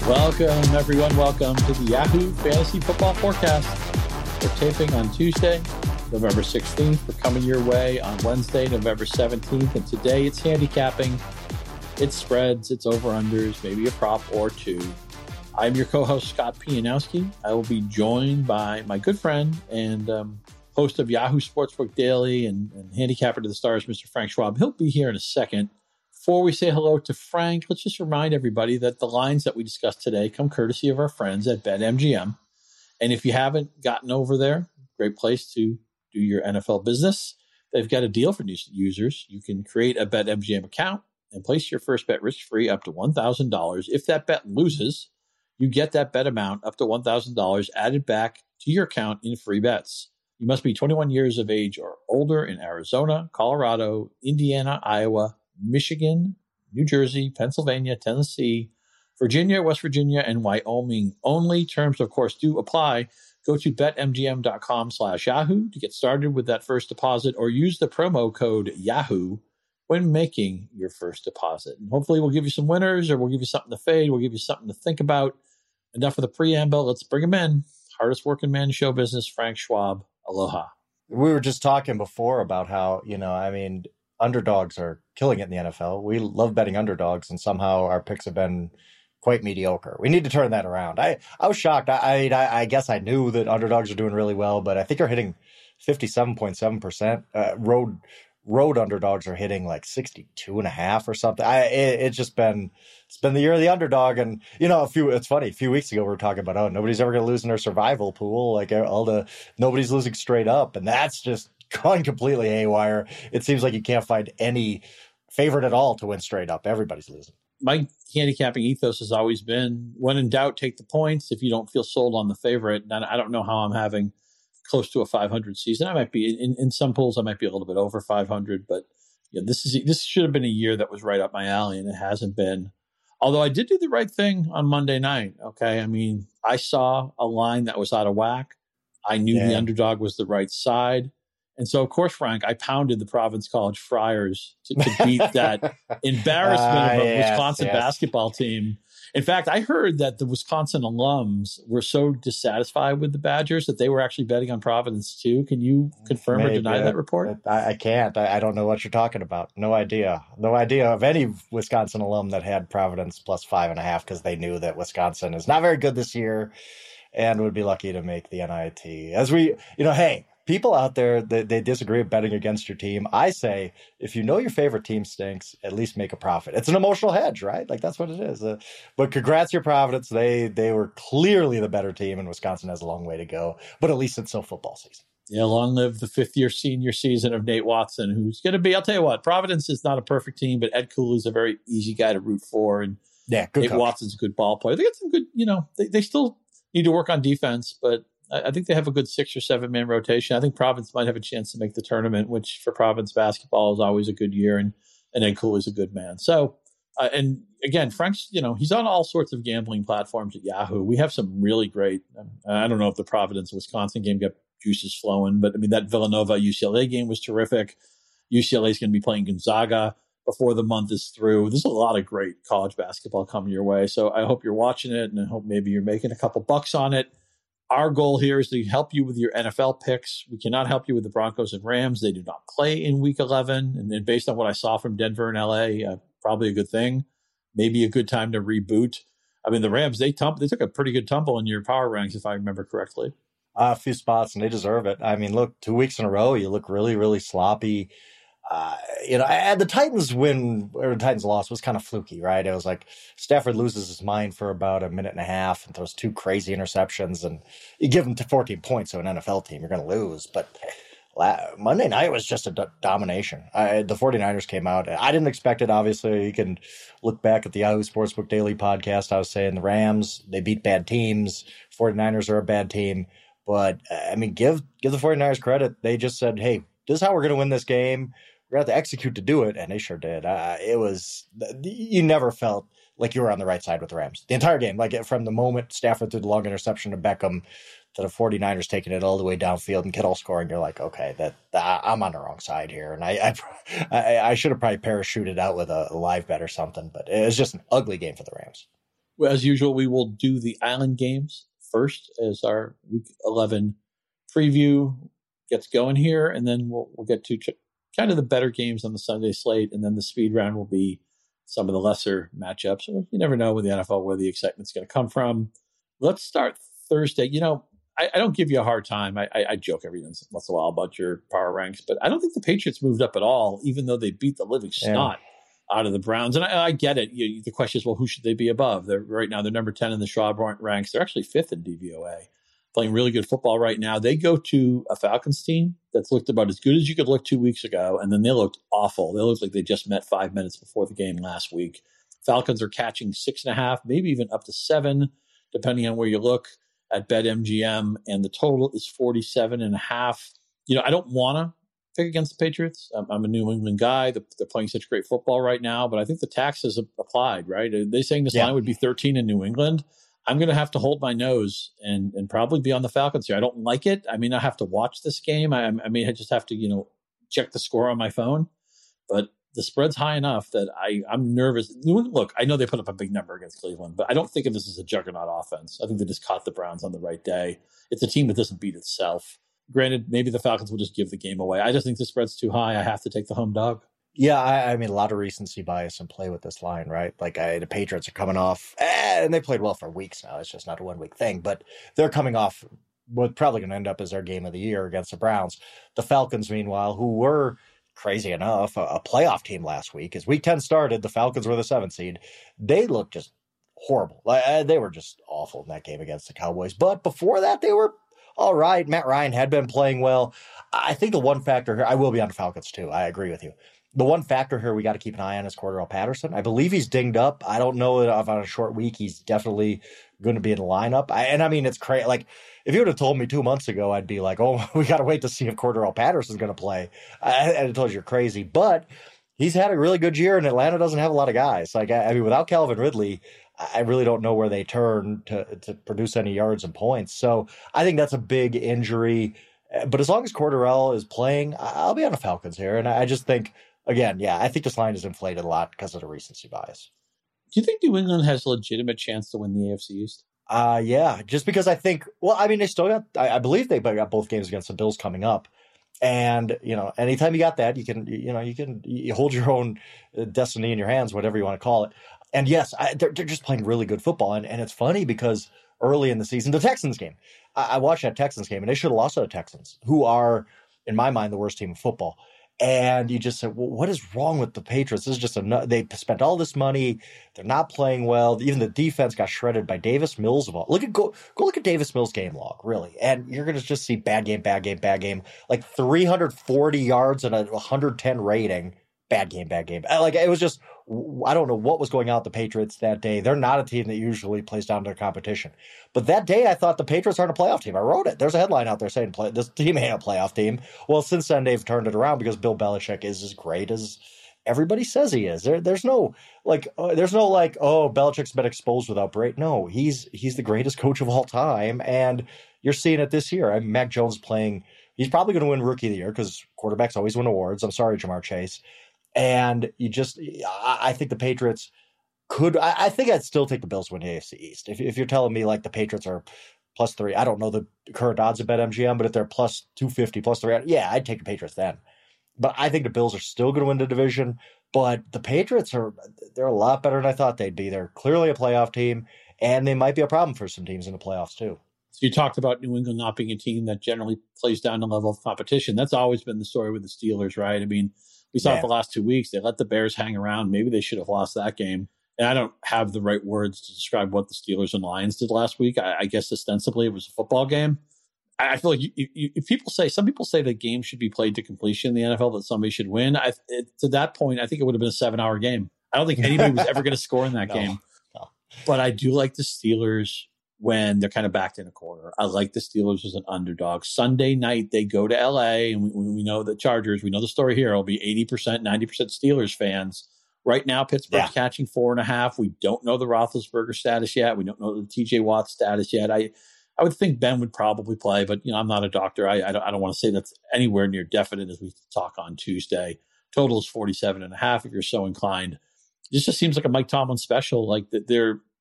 Welcome, everyone. Welcome to the Yahoo Fantasy Football Forecast. We're taping on Tuesday, November 16th. We're coming your way on Wednesday, November 17th. And today it's handicapping. It's spreads, it's over-unders, maybe a prop or two. I'm your co-host, Scott Pianowski. I will be joined by my good friend and host of Yahoo Sportsbook Daily and handicapper to the stars, Mr. Frank Schwab. He'll be here in a second. Before we say hello to Frank, let's just remind everybody that the lines that we discussed today come courtesy of our friends at BetMGM. And if you haven't gotten over there, great place to do your NFL business. They've got a deal for new users. You can create a BetMGM account and place your first bet risk-free up to $1,000. If that bet loses, you get that bet amount up to $1,000 added back to your account in free bets. You must be 21 years of age or older in Arizona, Colorado, Indiana, Iowa, Michigan, New Jersey, Pennsylvania, Tennessee, Virginia, West Virginia, and Wyoming only. Terms, of course, do apply. Go to betmgm.com/Yahoo to get started with that first deposit, or use the promo code Yahoo when making your first deposit. And hopefully we'll give you some winners, or we'll give you something to fade. We'll give you something to think about. Enough of the preamble. Let's bring him in. Hardest working man in show business, Frank Schwab. Aloha. We were just talking before about how, underdogs are killing it in the NFL. We love betting underdogs, and somehow our picks have been quite mediocre. We need to turn that around. I was shocked. I guess I knew that underdogs are doing really well, but I think they're hitting 57.7%. Road underdogs are hitting like 62.5 or something. It's been the year of the underdog. And, it's funny. A few weeks ago, we were talking about, nobody's ever going to lose in their survival pool. Like nobody's losing straight up. And that's just gone completely haywire. It seems like you can't find any favorite at all to win straight up. Everybody's losing. My handicapping ethos has always been, when in doubt, take the points. If you don't feel sold on the favorite, and I don't know how I'm having close to a 500 season. I might be in some pools. I might be a little bit over 500, but this should have been a year that was right up my alley, and it hasn't been. Although I did do the right thing on Monday night. Okay, I mean, I saw a line that was out of whack. I knew the underdog was the right side, and so of course, Frank, I pounded the Providence College Friars to beat that embarrassment of a Wisconsin basketball team. In fact, I heard that the Wisconsin alums were so dissatisfied with the Badgers that they were actually betting on Providence too. Can you confirm or deny that report? I can't. I don't know what you're talking about. No idea. No idea of any Wisconsin alum that had Providence plus 5.5 because they knew that Wisconsin is not very good this year and would be lucky to make the NIT. As we, hey, people out there, they disagree with betting against your team. I say, if you know your favorite team stinks, at least make a profit. It's an emotional hedge, right? Like, that's what it is. But congrats to your Providence. They were clearly the better team, and Wisconsin has a long way to go. But at least it's still football season. Yeah, long live the fifth-year senior season of Nate Watson, who's going to be, I'll tell you what, Providence is not a perfect team, but Ed Cooley's a very easy guy to root for. And Nate Watson's a good ball player. They got some good, they still need to work on defense, but I think they have a good 6 or 7 man rotation. I think Providence might have a chance to make the tournament, which for Providence basketball is always a good year, and Ed Cooley's a good man. So, and again, Frank's, he's on all sorts of gambling platforms at Yahoo. We have some really great, I don't know if the Providence-Wisconsin game got juices flowing, but I mean, that Villanova-UCLA game was terrific. UCLA is going to be playing Gonzaga before the month is through. There's a lot of great college basketball coming your way. So I hope you're watching it, and I hope maybe you're making a couple bucks on it. Our goal here is to help you with your NFL picks. We cannot help you with the Broncos and Rams. They do not play in Week 11. And then based on what I saw from Denver and LA, probably a good thing. Maybe a good time to reboot. I mean, the Rams, they took a pretty good tumble in your power ranks, if I remember correctly. A few spots, and they deserve it. I mean, look, 2 weeks in a row, you look really, really sloppy. The Titans win or the Titans loss was kind of fluky, right? It was like Stafford loses his mind for about a minute and a half and throws 2 crazy interceptions, and you give him to 14 points to an NFL team, you're going to lose. But Monday night was just a domination. The 49ers came out. I didn't expect it, obviously. You can look back at the Yahoo Sportsbook Daily podcast. I was saying the Rams, they beat bad teams. 49ers are a bad team. But, give the 49ers credit. They just said, hey, this is how we're going to win this game. We're going to have to execute to do it, and they sure did. You never felt like you were on the right side with the Rams. The entire game, like from the moment Stafford threw the long interception to Beckham to the 49ers taking it all the way downfield and Kittle scoring, you're like, okay, I'm on the wrong side here. And I should have probably parachuted out with a live bet or something, but it was just an ugly game for the Rams. Well, as usual, we will do the Island games first as our Week 11 preview gets going here, and then we'll get to kind of the better games on the Sunday slate, and then the speed round will be some of the lesser matchups. You never know with the NFL where the excitement's going to come from. Let's start Thursday. I don't give you a hard time. I joke every once in a while about your power ranks, but I don't think the Patriots moved up at all, even though they beat the living snot out of the Browns. And I get it. The question is, well, who should they be above? Right now, they're number 10 in the Schwab ranks. They're actually 5th in DVOA, playing really good football right now. They go to a Falcons team that's looked about as good as you could look 2 weeks ago, and then they looked awful. They looked like they just met 5 minutes before the game last week. Falcons are catching 6.5, maybe even up to 7, depending on where you look at BetMGM, and the total is 47.5. I don't want to pick against the Patriots. I'm a New England guy. They're playing such great football right now, but I think the tax is applied, right? Are they saying this line would be 13 in New England? I'm going to have to hold my nose and probably be on the Falcons here. I don't like it. I mean, I have to watch this game. I may just have to, check the score on my phone, but the spread's high enough that I'm nervous. Look, I know they put up a big number against Cleveland, but I don't think of this as a juggernaut offense. I think they just caught the Browns on the right day. It's a team that doesn't beat itself. Granted, maybe the Falcons will just give the game away. I just think the spread's too high. I have to take the home dog. Yeah, I mean, a lot of recency bias in play with this line, right? Like, the Patriots are coming off, and they played well for weeks now. It's just not a 1 week thing, but they're coming off what probably going to end up as their game of the year against the Browns. The Falcons, meanwhile, who were crazy enough a playoff team last week, as Week 10 started, the Falcons were the 7th seed. They looked just horrible. They were just awful in that game against the Cowboys. But before that, they were all right. Matt Ryan had been playing well. I think the one factor here, I will be on the Falcons too. I agree with you. The one factor here we got to keep an eye on is Cordarrelle Patterson. I believe he's dinged up. I don't know if on a short week he's definitely going to be in the lineup. I mean, it's crazy. Like, if you would have told me 2 months ago, I'd be like, oh, we got to wait to see if Cordarrelle Patterson's going to play. I told you you're crazy. But he's had a really good year, and Atlanta doesn't have a lot of guys. Like, I mean, without Calvin Ridley, I really don't know where they turn to produce any yards and points. So I think that's a big injury. But as long as Cordarrelle is playing, I'll be on the Falcons here. And I just think, again, I think this line is inflated a lot because of the recency bias. Do you think New England has a legitimate chance to win the AFC East? Yeah, just because I think, they still got, I believe they got both games against the Bills coming up. And, anytime you got that, you hold your own destiny in your hands, whatever you want to call it. And yes, they're just playing really good football. And it's funny because early in the season, the Texans game, I watched that Texans game, and they should have lost to the Texans, who are, in my mind, the worst team in football. And you just said, well, what is wrong with the Patriots? This is just they spent all this money. They're not playing well. Even the defense got shredded by Davis Mills. Go look at Davis Mills' game log, really. And you're going to just see bad game. Like 340 yards and a 110 rating. Bad game. Like, it was just, I don't know what was going on with the Patriots that day. They're not a team that usually plays down to their competition. But that day, I thought the Patriots aren't a playoff team. I wrote it. There's a headline out there saying this team ain't a playoff team. Well, since then, they've turned it around because Bill Belichick is as great as everybody says he is. There's no Belichick's been exposed without break. No, he's the greatest coach of all time, and you're seeing it this year. Mac Jones playing. He's probably going to win Rookie of the Year because quarterbacks always win awards. I'm sorry, Jamar Chase. And I think the Patriots could. I think I'd still take the Bills to win the AFC East. If you're telling me like the Patriots are +3, I don't know the current odds of BetMGM, but if they're +250, +3, I'd take the Patriots then. But I think the Bills are still going to win the division. But the Patriots they're a lot better than I thought they'd be. They're clearly a playoff team, and they might be a problem for some teams in the playoffs too. So you talked about New England not being a team that generally plays down the level of competition. That's always been the story with the Steelers, right? I mean, we saw it the last 2 weeks. They let the Bears hang around. Maybe they should have lost that game. And I don't have the right words to describe what the Steelers and Lions did last week. I guess ostensibly it was a football game. I feel like some people say the game should be played to completion in the NFL, that somebody should win. To that point, I think it would have been a 7-hour game. I don't think anybody was ever going to score in that game. No. But I do like the Steelers when they're kind of backed in a corner. I like the Steelers as an underdog. Sunday night, they go to LA, and we know the Chargers. We know the story here. It'll be 80%, 90% Steelers fans. Right now, Pittsburgh's catching 4.5. We don't know the Roethlisberger status yet. We don't know the TJ Watt status yet. I would think Ben would probably play, but I'm not a doctor. I don't want to say that's anywhere near definite as we talk on Tuesday. Total is 47.5 if you're so inclined. This just seems like a Mike Tomlin special. Like they're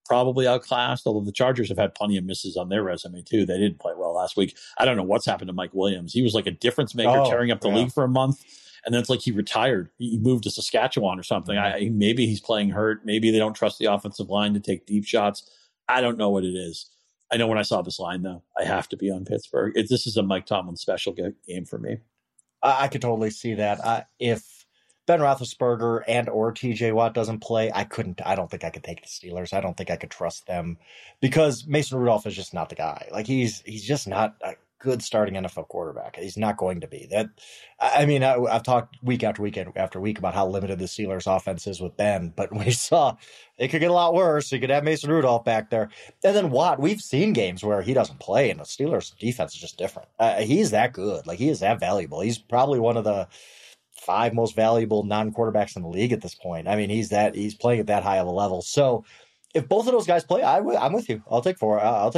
probably outclassed, although the Chargers have had plenty of misses on their resume too. They didn't play well last week. I don't know what's happened to Mike Williams. He was like a difference maker, tearing up the league for a month. And then it's like he retired. He moved to Saskatchewan or something. Maybe he's playing hurt. Maybe they don't trust the offensive line to take deep shots. I don't know what it is. I know when I saw this line, though, I have to be on Pittsburgh. This is a Mike Tomlin special game for me. I could totally see that. If Ben Roethlisberger and or TJ Watt doesn't play, I don't think I could take the Steelers. I don't think I could trust them because Mason Rudolph is just not the guy. Like he's just not a good starting NFL quarterback. He's not going to be that. I mean, I've talked week after week after week about how limited the Steelers offense is with Ben, but we saw it could get a lot worse. You could have Mason Rudolph back there. And then Watt, we've seen games where he doesn't play and the Steelers defense is just different. He's that good. Like he is that valuable. He's probably one of the 5 most valuable non-quarterbacks in the league at this point. I mean, he's playing at that high of a level. So if both of those guys play, I'm with you. I'll take the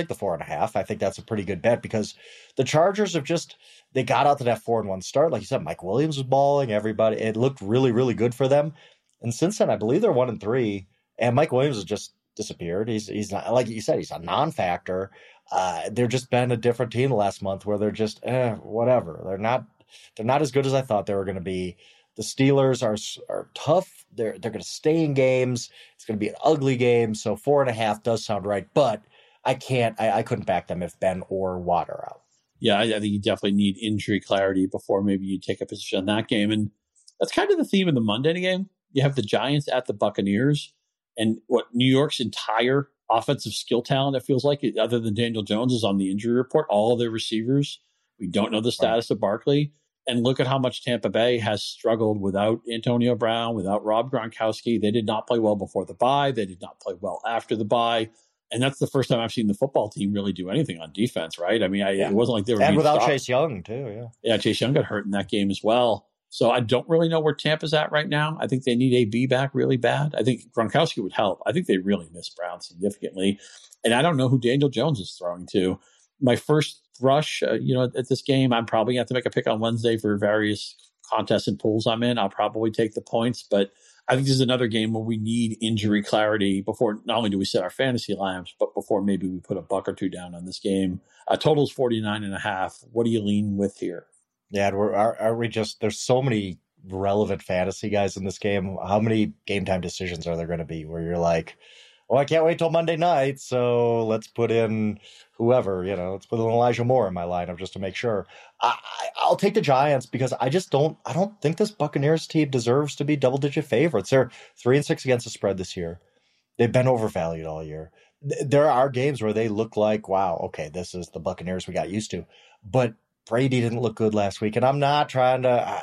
4.5. I think that's a pretty good bet because the Chargers they got out to that 4-1 start. Like you said, Mike Williams was balling. Everybody, it looked really, really good for them. And since then, I believe they're 1-3. And Mike Williams has just disappeared. He's not, like you said, he's a non-factor. They're just been a different team the last month where they're just whatever. They're not as good as I thought they were going to be. The Steelers are tough. They're going to stay in games. It's going to be an ugly game. So 4.5 does sound right, but I couldn't back them if Ben or Watt are out. Yeah, I think you definitely need injury clarity before maybe you take a position on that game. And that's kind of the theme of the Monday game. You have the Giants at the Buccaneers, and what New York's entire offensive skill talent, it feels like, other than Daniel Jones, is on the injury report. All of their receivers. We don't know the status of Barkley. And look at how much Tampa Bay has struggled without Antonio Brown, without Rob Gronkowski. They did not play well before the bye. They did not play well after the bye. And that's the first time I've seen the football team really do anything on defense, right? I mean, it wasn't like they were. And without Chase Young, too, Yeah, Chase Young got hurt in that game as well. So I don't really know where Tampa's at right now. I think they need AB back really bad. I think Gronkowski would help. I think they really miss Brown significantly. And I don't know who Daniel Jones is throwing to. My first rush, at this game, I'm probably going to have to make a pick on Wednesday for various contests and pools I'm in. I'll probably take the points, but I think this is another game where we need injury clarity before not only do we set our fantasy lineups, but before maybe we put a buck or two down on this game. Total's 49.5. What do you lean with here? Yeah, are we just, there's so many relevant fantasy guys in this game. How many game time decisions are there going to be where you're like, I can't wait till Monday night, so let's put in whoever, let's put in Elijah Moore in my lineup just to make sure. I'll take the Giants because I don't think this Buccaneers team deserves to be double-digit favorites. They're 3-6 against the spread this year. They've been overvalued all year. There are games where they look like, wow, okay, this is the Buccaneers we got used to. But Brady didn't look good last week, and I'm not going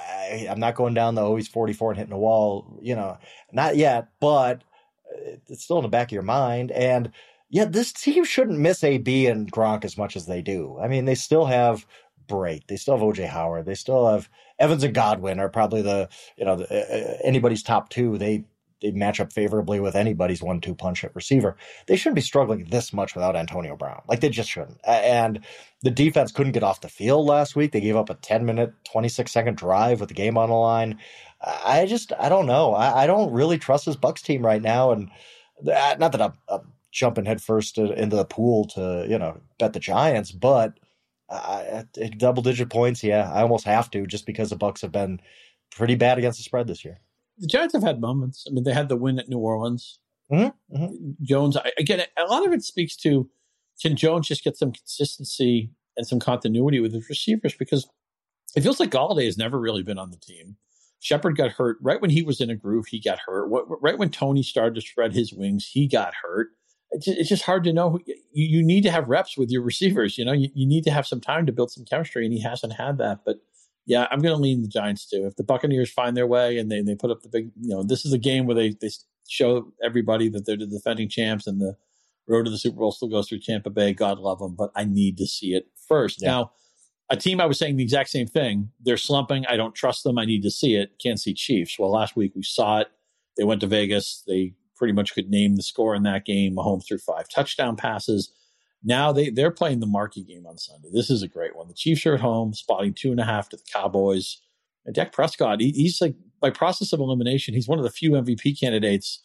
down the he's 44 and hitting the wall, not yet, but it's still in the back of your mind. And yeah, this team shouldn't miss AB and Gronk as much as they do. I mean, they still have Brate. They still have OJ Howard. They still have Evans and Godwin are probably anybody's top 2. They match up favorably with anybody's 1-2 punch at receiver. They shouldn't be struggling this much without Antonio Brown. Like they just shouldn't. And the defense couldn't get off the field last week. They gave up a 10-minute, 26-second drive with the game on the line. I don't know. I don't really trust this Bucs team right now. And not that I'm jumping headfirst into the pool to, bet the Giants, but double-digit points, yeah, I almost have to just because the Bucs have been pretty bad against the spread this year. The Giants have had moments. I mean, they had the win at New Orleans. Mm-hmm. Mm-hmm. Jones, again, a lot of it speaks to, can Jones just get some consistency and some continuity with his receivers? Because it feels like Galladay has never really been on the team. Shepard got hurt right when he was in a groove. He got hurt. Right when Tony started to spread his wings, he got hurt. It's just hard to know. You need to have reps with your receivers. You need to have some time to build some chemistry, and he hasn't had that. But yeah, I'm going to lean the Giants too. If the Buccaneers find their way and they put up the big, this is a game where they show everybody that they're the defending champs, and the road to the Super Bowl still goes through Tampa Bay. God love them, but I need to see it first. Yeah. Now, a team I was saying the exact same thing. They're slumping. I don't trust them. I need to see it. Kansas City Chiefs. Well, last week we saw it. They went to Vegas. They pretty much could name the score in that game. Mahomes threw 5 touchdown passes. Now they're playing the marquee game on Sunday. This is a great one. The Chiefs are at home, spotting 2.5 to the Cowboys. And Dak Prescott, he's like, by process of elimination, he's one of the few MVP candidates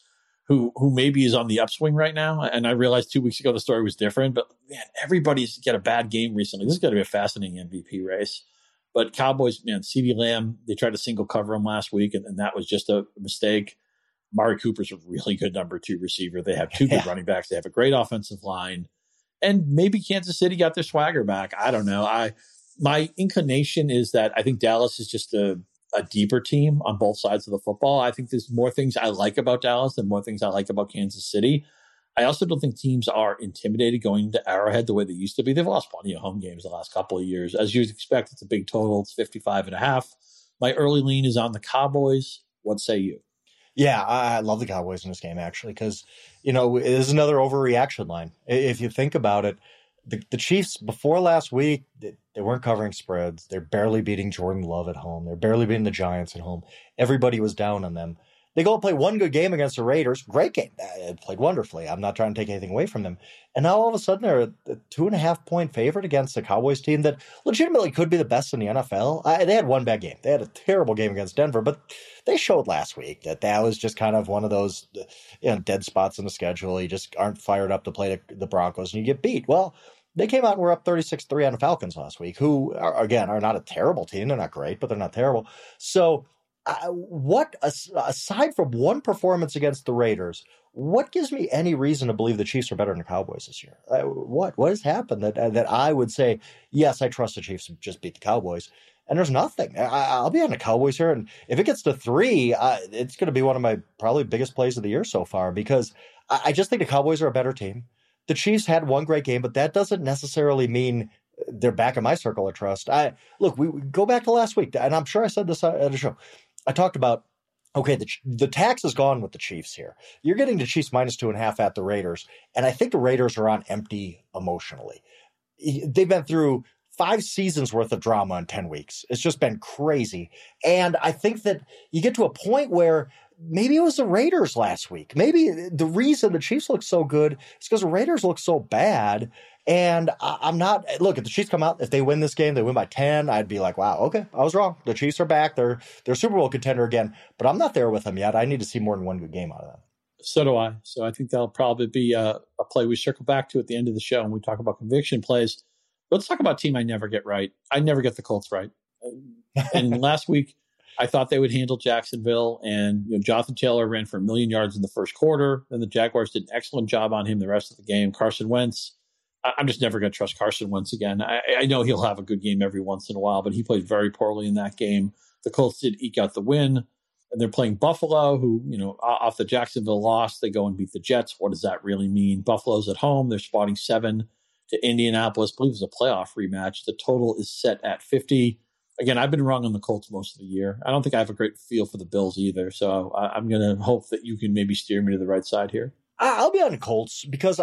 who maybe is on the upswing right now. And I realized 2 weeks ago the story was different, but man, everybody's got a bad game recently. This is going to be a fascinating MVP race. But Cowboys, man, CeeDee Lamb, they tried to single cover him last week, and that was just a mistake. Mari Cooper's a really good number 2 receiver. They have 2 good running backs. They have a great offensive line. And maybe Kansas City got their swagger back. I don't know. My inclination is that I think Dallas is just a deeper team on both sides of the football. I think there's more things I like about Dallas and more things I like about Kansas City. I also don't think teams are intimidated going into Arrowhead the way they used to be. They've lost plenty of home games the last couple of years. As you'd expect, it's a big total. It's 55.5. My early lean is on the Cowboys. What say you? Yeah, I love the Cowboys in this game, actually, because, it is another overreaction line. If you think about it, the Chiefs, before last week, they weren't covering spreads. They're barely beating Jordan Love at home. They're barely beating the Giants at home. Everybody was down on them. They go and play one good game against the Raiders. Great game. They played wonderfully. I'm not trying to take anything away from them. And now all of a sudden they're a 2.5-point favorite against the Cowboys team that legitimately could be the best in the NFL. They had one bad game. They had a terrible game against Denver, but they showed last week that was just kind of one of those dead spots in the schedule. You just aren't fired up to play the Broncos and you get beat. Well, they came out and were up 36-3 on the Falcons last week, who, are not a terrible team. They're not great, but they're not terrible. So aside from one performance against the Raiders, what gives me any reason to believe the Chiefs are better than the Cowboys this year? What has happened that I would say, yes, I trust the Chiefs to just beat the Cowboys? And there's nothing. I'll be on the Cowboys here. And if it gets to 3, it's going to be one of my probably biggest plays of the year so far, because I just think the Cowboys are a better team. The Chiefs had one great game, but that doesn't necessarily mean they're back in my circle of trust. We go back to last week, and I'm sure I said this at the show. I talked about, okay, the tax is gone with the Chiefs here. You're getting the Chiefs minus 2.5 at the Raiders, and I think the Raiders are on empty emotionally. They've been through 5 seasons worth of drama in 10 weeks. It's just been crazy. And I think that you get to a point where maybe it was the Raiders last week. Maybe the reason the Chiefs look so good is because the Raiders look so bad. And I'm not – look, if the Chiefs come out, if they win this game, they win by 10, I'd be like, wow, okay, I was wrong. The Chiefs are back. They're a Super Bowl contender again. But I'm not there with them yet. I need to see more than one good game out of them. So do I. So I think that'll probably be a play we circle back to at the end of the show when we talk about conviction plays. Let's talk about a team I never get right. I never get the Colts right. And last week, I thought they would handle Jacksonville, and Jonathan Taylor ran for 1 million yards in the first quarter. Then the Jaguars did an excellent job on him the rest of the game. Carson Wentz, I'm just never going to trust Carson Wentz again. I know he'll have a good game every once in a while, but he played very poorly in that game. The Colts did eke out the win, and they're playing Buffalo, who, off the Jacksonville loss, they go and beat the Jets. What does that really mean? Buffalo's at home. They're spotting 7 to Indianapolis. I believe it's a playoff rematch. The total is set at 50. Again, I've been wrong on the Colts most of the year. I don't think I have a great feel for the Bills either. So I'm going to hope that you can maybe steer me to the right side here. I'll be on the Colts because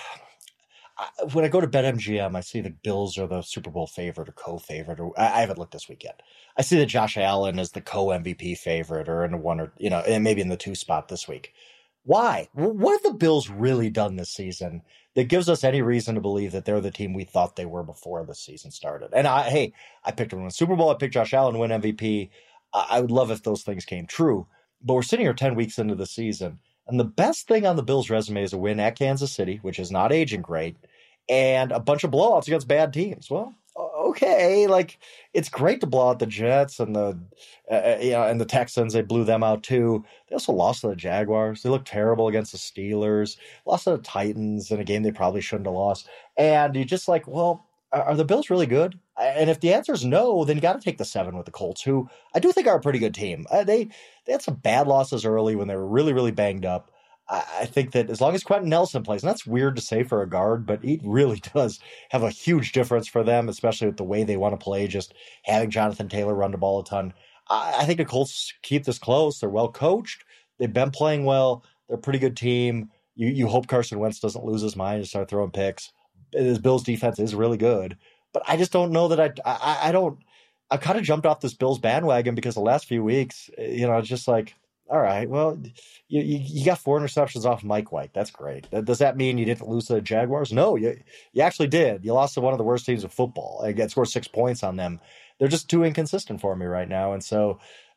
when I go to BetMGM, I see the Bills are the Super Bowl favorite or co-favorite. Or I haven't looked this weekend. I see that Josh Allen is the co-MVP favorite or in the 1 or, and maybe in the 2 spot this week. Why? What have the Bills really done this season that gives us any reason to believe that they're the team we thought they were before the season started? And I picked them to win the Super Bowl. I picked Josh Allen to win MVP. I would love if those things came true. But we're sitting here 10 weeks into the season, and the best thing on the Bills' resume is a win at Kansas City, which is not aging great, and a bunch of blowouts against bad teams. Well, okay, it's great to blow out the Jets and and the Texans. They blew them out too. They also lost to the Jaguars. They looked terrible against the Steelers. Lost to the Titans in a game they probably shouldn't have lost. And you're just like, well, are the Bills really good? And if the answer is no, then you got to take the 7 with the Colts, who I do think are a pretty good team. They had some bad losses early when they were really, really banged up. I think that as long as Quentin Nelson plays, and that's weird to say for a guard, but he really does have a huge difference for them, especially with the way they want to play, just having Jonathan Taylor run the ball a ton. I think the Colts keep this close. They're well coached. They've been playing well. They're a pretty good team. You hope Carson Wentz doesn't lose his mind and start throwing picks. His Bills defense is really good, but I just don't know that I've kind of jumped off this Bills bandwagon because the last few weeks, it's just like, all right, well, you got 4 interceptions off Mike White. That's great. Does that mean you didn't lose to the Jaguars? No, you actually did. You lost to one of the worst teams of football. I scored 6 points on them. They're just too inconsistent for me right now. And so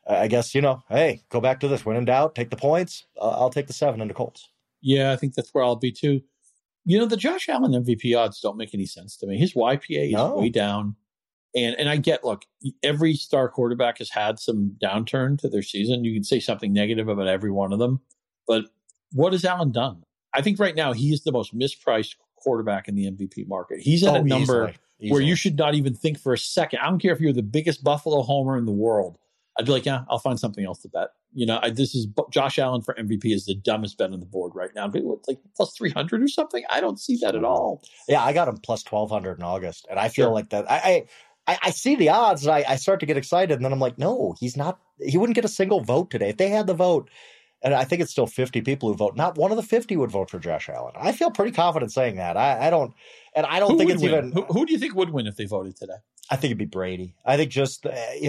I guess, hey, go back to this. When in doubt, take the points. I'll take the 7 into Colts. Yeah, I think that's where I'll be too. The Josh Allen MVP odds don't make any sense to me. His YPA is way down. And I get, look, every star quarterback has had some downturn to their season. You can say something negative about every one of them. But what has Allen done? I think right now he is the most mispriced quarterback in the MVP market. He's at a number where you should not even think for a second. I don't care if you're the biggest Buffalo homer in the world. I'd be like, yeah, I'll find something else to bet. This is Josh Allen for MVP is the dumbest bet on the board right now. It's like plus 300 or something. I don't see that at all. Yeah, I got him plus 1,200 in August. And I feel like that. I see the odds and I start to get excited. And then I'm like, no, he's not. He wouldn't get a single vote today. If they had the vote, and I think it's still 50 people who vote, not one of the 50 would vote for Josh Allen. I feel pretty confident saying that. I don't think it's even. Who do you think would win if they voted today? I think it'd be Brady. I think just,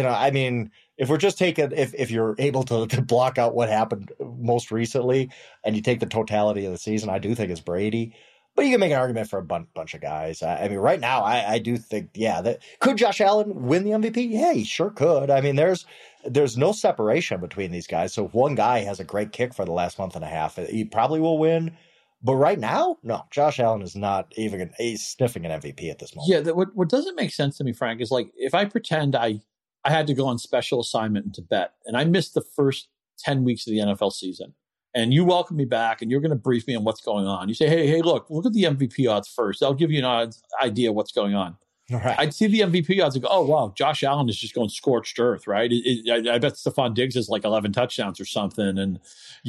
if we're just taking, if you're able to block out what happened most recently and you take the totality of the season, I do think it's Brady. But you can make an argument for a bunch of guys. Right now, I do think, could Josh Allen win the MVP? Yeah, he sure could. There's no separation between these guys. So if one guy has a great kick for the last month and a half, he probably will win. But right now, no, Josh Allen is not even he's sniffing an MVP at this moment. Yeah, what doesn't make sense to me, Frank, is like if I pretend I had to go on special assignment and to bet, and I missed the first 10 weeks of the NFL season, and you welcome me back, and you're going to brief me on what's going on. You say, hey, look at the MVP odds first. I'll give you an idea of what's going on. Right. I'd see the MVP odds and go, oh, wow, Josh Allen is just going scorched earth, right? I bet Stephon Diggs is like 11 touchdowns or something. And,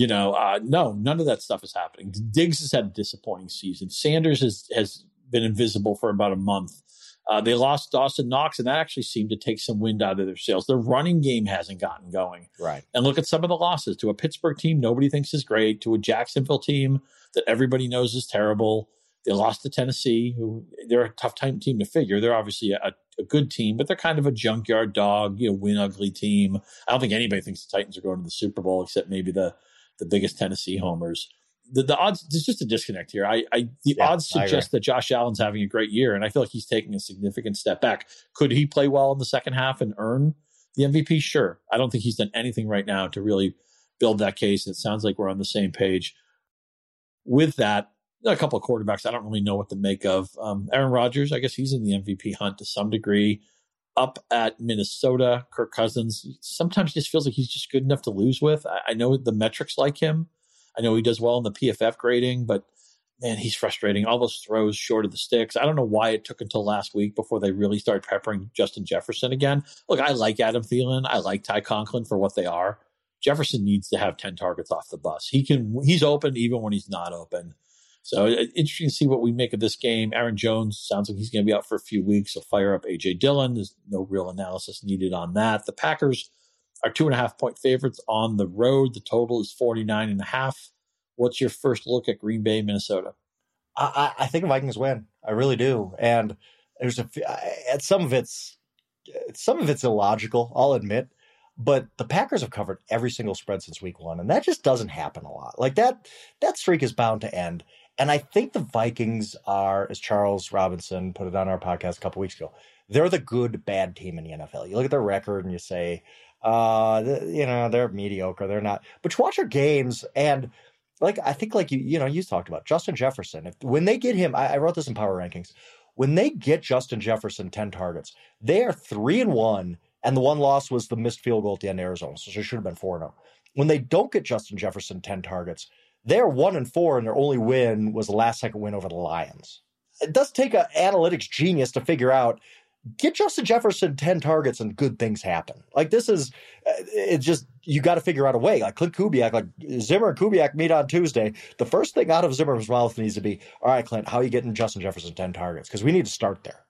no, none of that stuff is happening. Diggs has had a disappointing season. Sanders has been invisible for about a month. They lost Dawson Knox, and that actually seemed to take some wind out of their sails. Their running game hasn't gotten going. Right. And look at some of the losses to a Pittsburgh team nobody thinks is great, to a Jacksonville team that everybody knows is terrible. They lost to Tennessee, who they're a tough team to figure. They're obviously a good team, but they're kind of a junkyard dog, win ugly team. I don't think anybody thinks the Titans are going to the Super Bowl except maybe the biggest Tennessee homers. The odds, there's just a disconnect here. The odds suggest that Josh Allen's having a great year, and I feel like he's taking a significant step back. Could he play well in the second half and earn the MVP? Sure. I don't think he's done anything right now to really build that case. It sounds like we're on the same page with that. A couple of quarterbacks I don't really know what to make of. Aaron Rodgers, I guess he's in the MVP hunt to some degree. Up at Minnesota, Kirk Cousins, sometimes just feels like he's just good enough to lose with. I know the metrics like him. I know he does well in the PFF grading, but man, he's frustrating. All those throws short of the sticks. I don't know why it took until last week before they really started peppering Justin Jefferson again. Look, I like Adam Thielen. I like Ty Conklin for what they are. Jefferson needs to have 10 targets off the bus. He's open even when he's not open. So interesting to see what we make of this game. Aaron Jones sounds like he's going to be out for a few weeks. So fire up A.J. Dillon. There's no real analysis needed on that. The Packers are 2.5-point favorites on the road. The total is 49.5. What's your first look at Green Bay, Minnesota? I think the Vikings win. I really do. And there's some of it's illogical, I'll admit. But the Packers have covered every single spread since week 1, and that just doesn't happen a lot. Like that streak is bound to end. And I think the Vikings are, as Charles Robinson put it on our podcast a couple weeks ago, they're the good, bad team in the NFL. You look at their record and you say, they're mediocre. They're not. But you watch their games, and I think you talked about Justin Jefferson. When they get him, I wrote this in Power Rankings. When they get Justin Jefferson 10 targets, they are 3-1. And the one loss was the missed field goal at the end of Arizona, so it should have been 4-0. When they don't get Justin Jefferson 10 targets, they're 1-4, and their only win was the last-second win over the Lions. It does take an analytics genius to figure out, get Justin Jefferson 10 targets and good things happen. This is, it's just, you got to figure out a way. Like Clint Kubiak, Zimmer and Kubiak meet on Tuesday. The first thing out of Zimmer's mouth needs to be, all right, Clint, how are you getting Justin Jefferson 10 targets? Because we need to start there.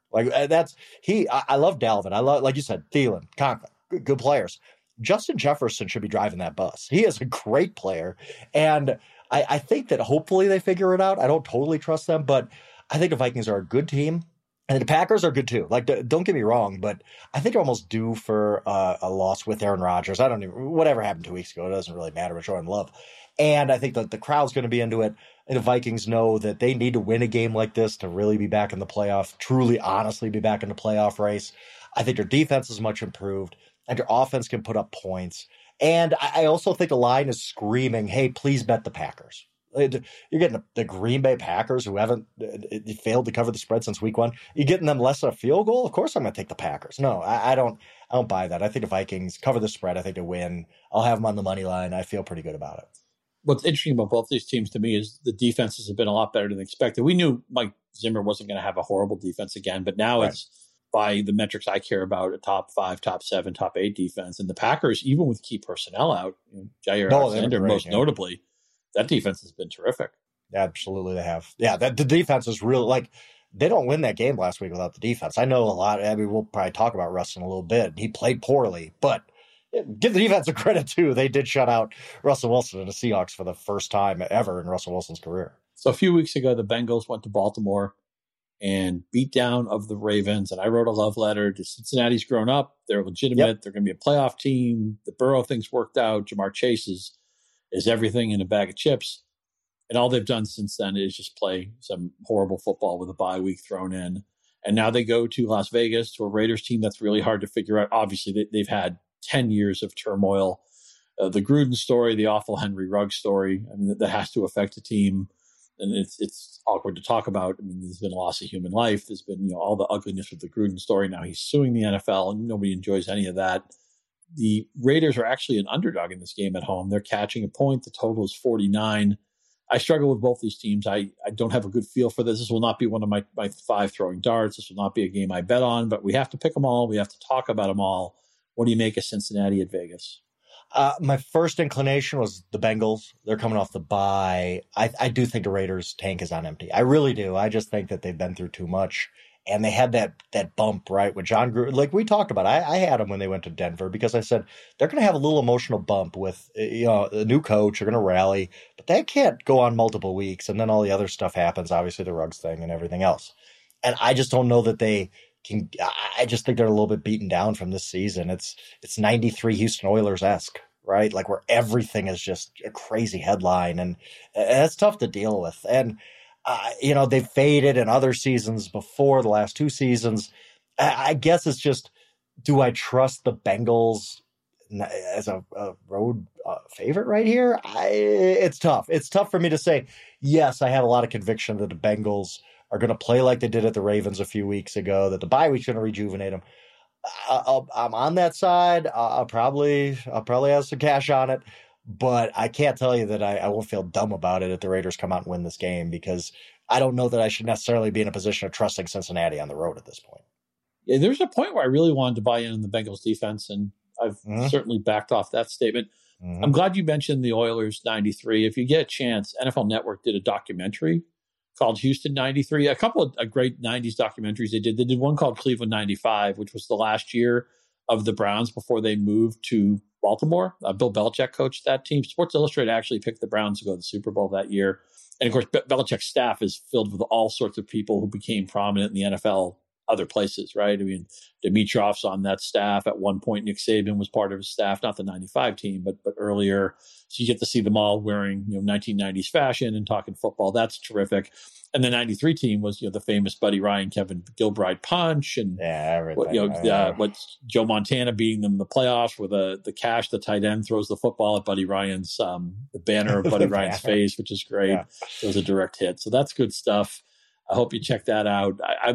I love Dalvin. I love, like you said, Thielen, Conklin, good players. Justin Jefferson should be driving that bus. He is a great player. And I think that hopefully they figure it out. I don't totally trust them, but I think the Vikings are a good team. And the Packers are good too. Don't get me wrong, but I think they're almost due for a loss with Aaron Rodgers. Whatever happened 2 weeks ago, it doesn't really matter. We're showing love. And I think that the crowd's going to be into it. And the Vikings know that they need to win a game like this to really be back in the playoff, truly, honestly be back in the playoff race. I think their defense is much improved. and your offense can put up points. And I also think the line is screaming, hey, please bet the Packers. You're getting the Green Bay Packers, who haven't failed to cover the spread since week one. You're getting them less than a field goal. Of course, I'm going to take the Packers. No, I don't buy that. I think the Vikings cover the spread. I think they win. I'll have them on the money line. I feel pretty good about it. What's interesting about both these teams to me is the defenses have been a lot better than expected. We knew Mike Zimmer wasn't going to have a horrible defense again, but now It's by the metrics I care about, a top 5, top 7, top 8 defense. And the Packers, even with key personnel out, Jair Alexander most notably, that defense has been terrific. Absolutely, they have. Yeah, the defense is really they don't win that game last week without the defense. I know a lot. I mean, we'll probably talk about Russ in a little bit. He played poorly, but give the defense a credit too. They did shut out Russell Wilson and the Seahawks for the first time ever in Russell Wilson's career. So a few weeks ago, the Bengals went to Baltimore and beat down of the Ravens. And I wrote a love letter to Cincinnati's grown up. They're legitimate. Yep. They're going to be a playoff team. The Burrow thing's worked out. Jamar Chase is everything in a bag of chips. And all they've done since then is just play some horrible football with a bye week thrown in. And now they go to Las Vegas, to a Raiders team that's really hard to figure out. Obviously, they've had 10 years of turmoil. The Gruden story, the awful Henry Ruggs story, I mean, that has to affect the team. And it's awkward to talk about. I mean, there's been a loss of human life. There's been, all the ugliness with the Gruden story. Now he's suing the NFL, and nobody enjoys any of that. The Raiders are actually an underdog in this game at home. They're catching a point. The total is 49. I struggle with both these teams. I don't have a good feel for this. This will not be one of my 5 throwing darts. This will not be a game I bet on, but we have to pick them all. We have to talk about them all. What do you make of Cincinnati at Vegas? My first inclination was the Bengals. They're coming off the bye. I do think the Raiders' tank is on empty. I really do. I just think that they've been through too much. And they had that bump, right, with John Gruden. Like we talked about, I had them when they went to Denver because I said they're going to have a little emotional bump with, a new coach. They're going to rally. But that can't go on multiple weeks. And then all the other stuff happens, obviously the Ruggs thing and everything else. And I just don't know that they can. I just think they're a little bit beaten down from this season. It's 93 Houston Oilers-esque, right? Like where everything is just a crazy headline. And it's tough to deal with. And they've faded in other seasons before, the last 2 seasons. I guess it's just, do I trust the Bengals as a road favorite right here? It's tough. It's tough for me to say, yes, I have a lot of conviction that the Bengals are going to play like they did at the Ravens a few weeks ago, that the bye week's going to rejuvenate them. I'm on that side. I'll probably have some cash on it. But I can't tell you that I won't feel dumb about it if the Raiders come out and win this game, because I don't know that I should necessarily be in a position of trusting Cincinnati on the road at this point. Yeah, there's a point where I really wanted to buy in the Bengals defense, and I've certainly backed off that statement. Mm-hmm. I'm glad you mentioned the Oilers 93. If you get a chance, NFL Network did a documentary called Houston 93. A couple of great 90s documentaries they did. They did one called Cleveland 95, which was the last year of the Browns before they moved to Baltimore. Bill Belichick coached that team. Sports Illustrated actually picked the Browns to go to the Super Bowl that year. And of course, Belichick's staff is filled with all sorts of people who became prominent in the NFL other places, right? I mean, Dimitrov's on that staff. At one point, Nick Saban was part of his staff, not the 95 team, but earlier. So you get to see them all wearing, 1990s fashion and talking football. That's terrific. And the 93 team was, the famous Buddy Ryan, Kevin Gilbride punch, and what Joe Montana beating them in the playoffs, where the Cash, the tight end, throws the football at Buddy Ryan's, the banner of Buddy Ryan's face, which is great. Yeah. It was a direct hit. So that's good stuff. I hope you check that out.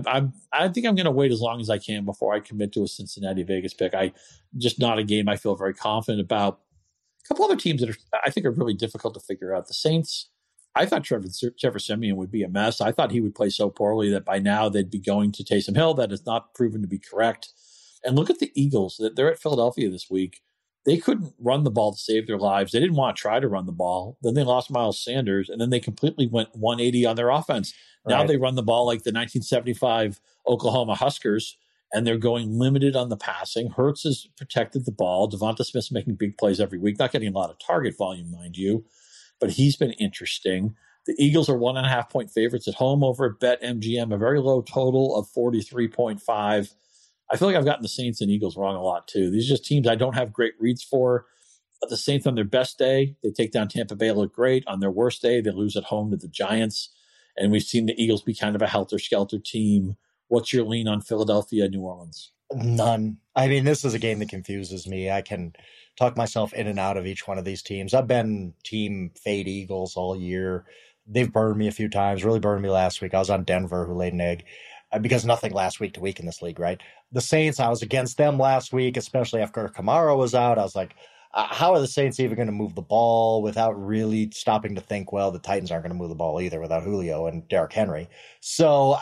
I think I'm going to wait as long as I can before I commit to a Cincinnati Vegas pick. Just not a game I feel very confident about. A couple other teams that I think are really difficult to figure out. The Saints, I thought Trevor Siemian would be a mess. I thought he would play so poorly that by now they'd be going to Taysom Hill. That has not proven to be correct. And look at the Eagles. They're at Philadelphia this week. They couldn't run the ball to save their lives. They didn't want to try to run the ball. Then they lost Miles Sanders, and then they completely went 180 on their offense. Now They run the ball like the 1975 Oklahoma Huskers, and they're going limited on the passing. Hurts has protected the ball. Devonta Smith's making big plays every week, not getting a lot of target volume, mind you, but he's been interesting. The Eagles are 1.5 point favorites at home over at BetMGM, a very low total of 43.5. I feel like I've gotten the Saints and Eagles wrong a lot, too. These are just teams I don't have great reads for. The Saints, on their best day, they take down Tampa Bay, look great. On their worst day, they lose at home to the Giants. And we've seen the Eagles be kind of a helter-skelter team What's your lean on Philadelphia, New Orleans? None. I mean, this is a game that confuses me. I can talk myself in and out of each one of these teams. I've been team fade Eagles all year. They've burned me a few times, really burned me last week. I was on Denver, who laid an egg, because nothing last week to week in this league, right? The Saints, I was against them last week, especially after Kamara was out. I was like, how are the Saints even going to move the ball without really stopping to think, well, the Titans aren't going to move the ball either without Julio and Derrick Henry. So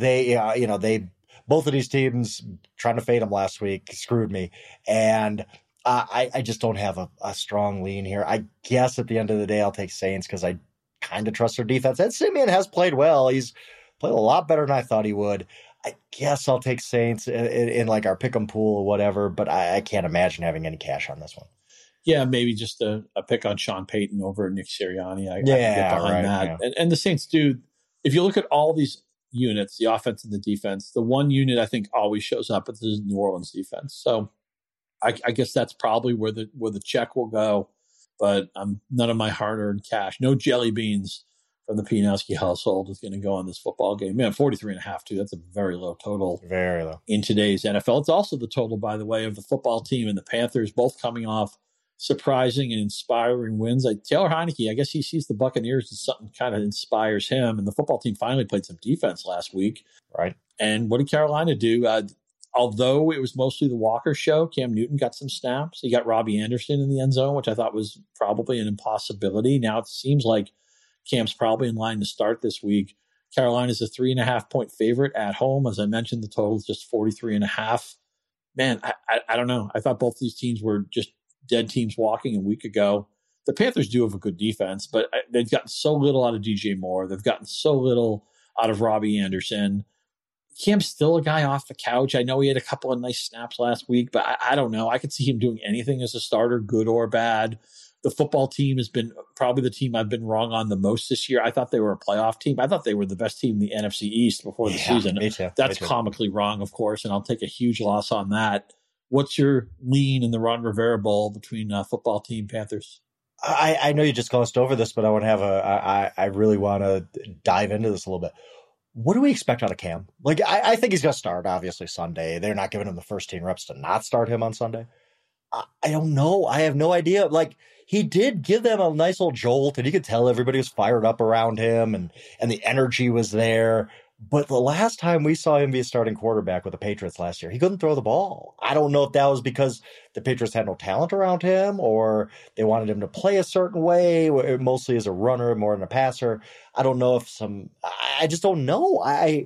they both of these teams trying to fade them last week screwed me. And I just don't have a strong lean here. I guess at the end of the day, I'll take Saints because I kind of trust their defense. And Simeon has played well. He's played a lot better than I thought he would. I guess I'll take Saints in like our pick'em pool or whatever, but I can't imagine having any cash on this one. Yeah, maybe just a pick on Sean Payton over Nick Sirianni. I can get behind that. Yeah. And the Saints do, if you look at all these units, the offense and the defense, the one unit I think always shows up is the New Orleans defense. So I guess that's probably where the check will go. But none of my hard-earned cash, no jelly beans from the Pianowski household is going to go on this football game. Man, 43.5 too. That's a very low total. Very low. In today's NFL. It's also the total, by the way, of the football team and the Panthers, both coming off surprising and inspiring wins. Like Taylor Heineke, I guess he sees the Buccaneers as something kind of inspires him. And the football team finally played some defense last week. Right. And what did Carolina do? Although it was mostly the Walker show, Cam Newton got some snaps. He got Robbie Anderson in the end zone, which I thought was probably an impossibility. Now it seems like Cam's probably in line to start this week. Carolina's a 3.5-point favorite at home. As I mentioned, the total is just 43.5. Man, I don't know. I thought both these teams were just dead teams walking a week ago. The Panthers do have a good defense, but they've gotten so little out of DJ Moore. They've gotten so little out of Robbie Anderson. Cam's still a guy off the couch. I know he had a couple of nice snaps last week, but I don't know. I could see him doing anything as a starter, good or bad. The football team has been probably the team I've been wrong on the most this year. I thought they were a playoff team. I thought they were the best team in the NFC East before the season. Me too. That's comically wrong, of course, and I'll take a huge loss on that. What's your lean in the Ron Rivera Bowl between football team Panthers? I know you just glossed over this, but I want to have I really want to dive into this a little bit. What do we expect out of Cam? Like, I think he's going to start, obviously, Sunday. They're not giving him the first team reps to not start him on Sunday. I don't know. I have no idea. Like, he did give them a nice little jolt, and you could tell everybody was fired up around him, and the energy was there. But the last time we saw him be a starting quarterback with the Patriots last year, he couldn't throw the ball. I don't know if that was because the Patriots had no talent around him or they wanted him to play a certain way, mostly as a runner, more than a passer. I don't know if I just don't know.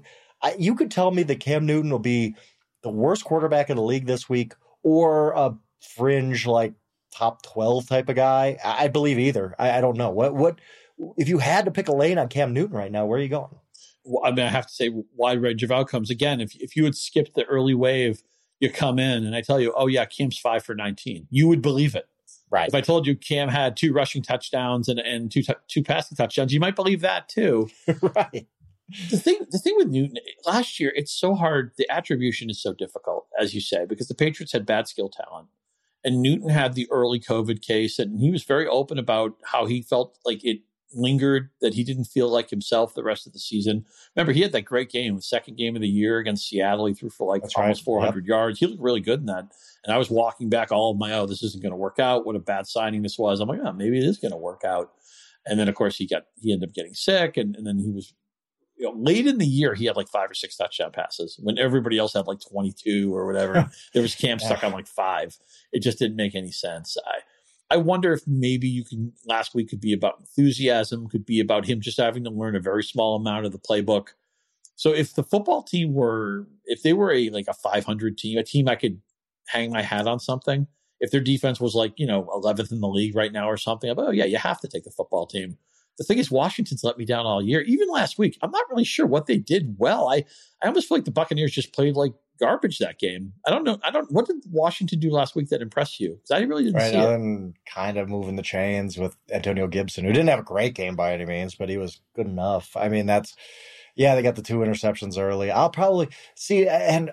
You could tell me that Cam Newton will be the worst quarterback in the league this week or a fringe, like, top 12 type of guy. I believe either. I don't know. What if you had to pick a lane on Cam Newton right now, where are you going? Well, I mean, I have to say wide range of outcomes. Again, if you had skipped the early wave, you come in and I tell you, oh yeah, Cam's 5 for 19. You would believe it. Right. If I told you Cam had 2 rushing touchdowns and two passing touchdowns, you might believe that too. Right. The thing with Newton last year, it's so hard. The attribution is so difficult, as you say, because the Patriots had bad skill talent. And Newton had the early COVID case, and he was very open about how he felt like it lingered, that he didn't feel like himself the rest of the season. Remember, he had that great game, the second game of the year against Seattle. He threw for almost 400 yards. He looked really good in that. And I was walking back all of my, this isn't going to work out. What a bad signing this was. I'm like, oh, maybe it is going to work out. And then, of course, he ended up getting sick, and then he was, late in the year, he had like 5 or 6 touchdown passes when everybody else had like 22 or whatever. There was Cam stuck on like 5. It just didn't make any sense. I wonder if maybe last week could be about enthusiasm, could be about him just having to learn a very small amount of the playbook. So if the football team if they were a 500 team, a team I could hang my hat on something, if their defense was 11th in the league right now or something, oh yeah, you have to take the football team. The thing is, Washington's let me down all year. Even last week, I'm not really sure what they did well. I almost feel like the Buccaneers just played like garbage that game. I don't know. What did Washington do last week that impressed you? Because I really didn't see it. Kind of moving the chains with Antonio Gibson, who didn't have a great game by any means, but he was good enough. I mean, they got the 2 interceptions early. I'll probably see, and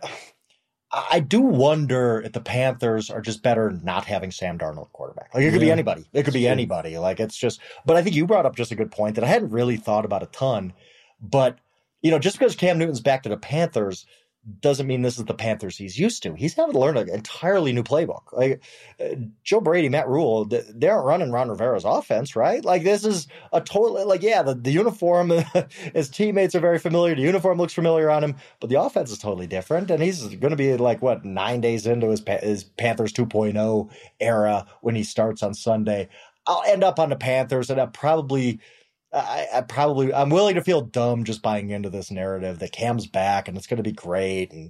I do wonder if the Panthers are just better not having Sam Darnold at quarterback. Like, it could be anybody. It could be anybody. Like, it's just, but I think you brought up just a good point that I hadn't really thought about a ton, but just because Cam Newton's back to the Panthers doesn't mean this is the Panthers he's used to. He's having to learn an entirely new playbook. Like Joe Brady, Matt Rule, they aren't running Ron Rivera's offense, right? Like this is a totally the uniform, his teammates are very familiar. The uniform looks familiar on him, but the offense is totally different. And he's going to be 9 days into his Panthers 2.0 era when he starts on Sunday. I'll end up on the Panthers, and I'm willing to feel dumb just buying into this narrative that Cam's back and it's going to be great. And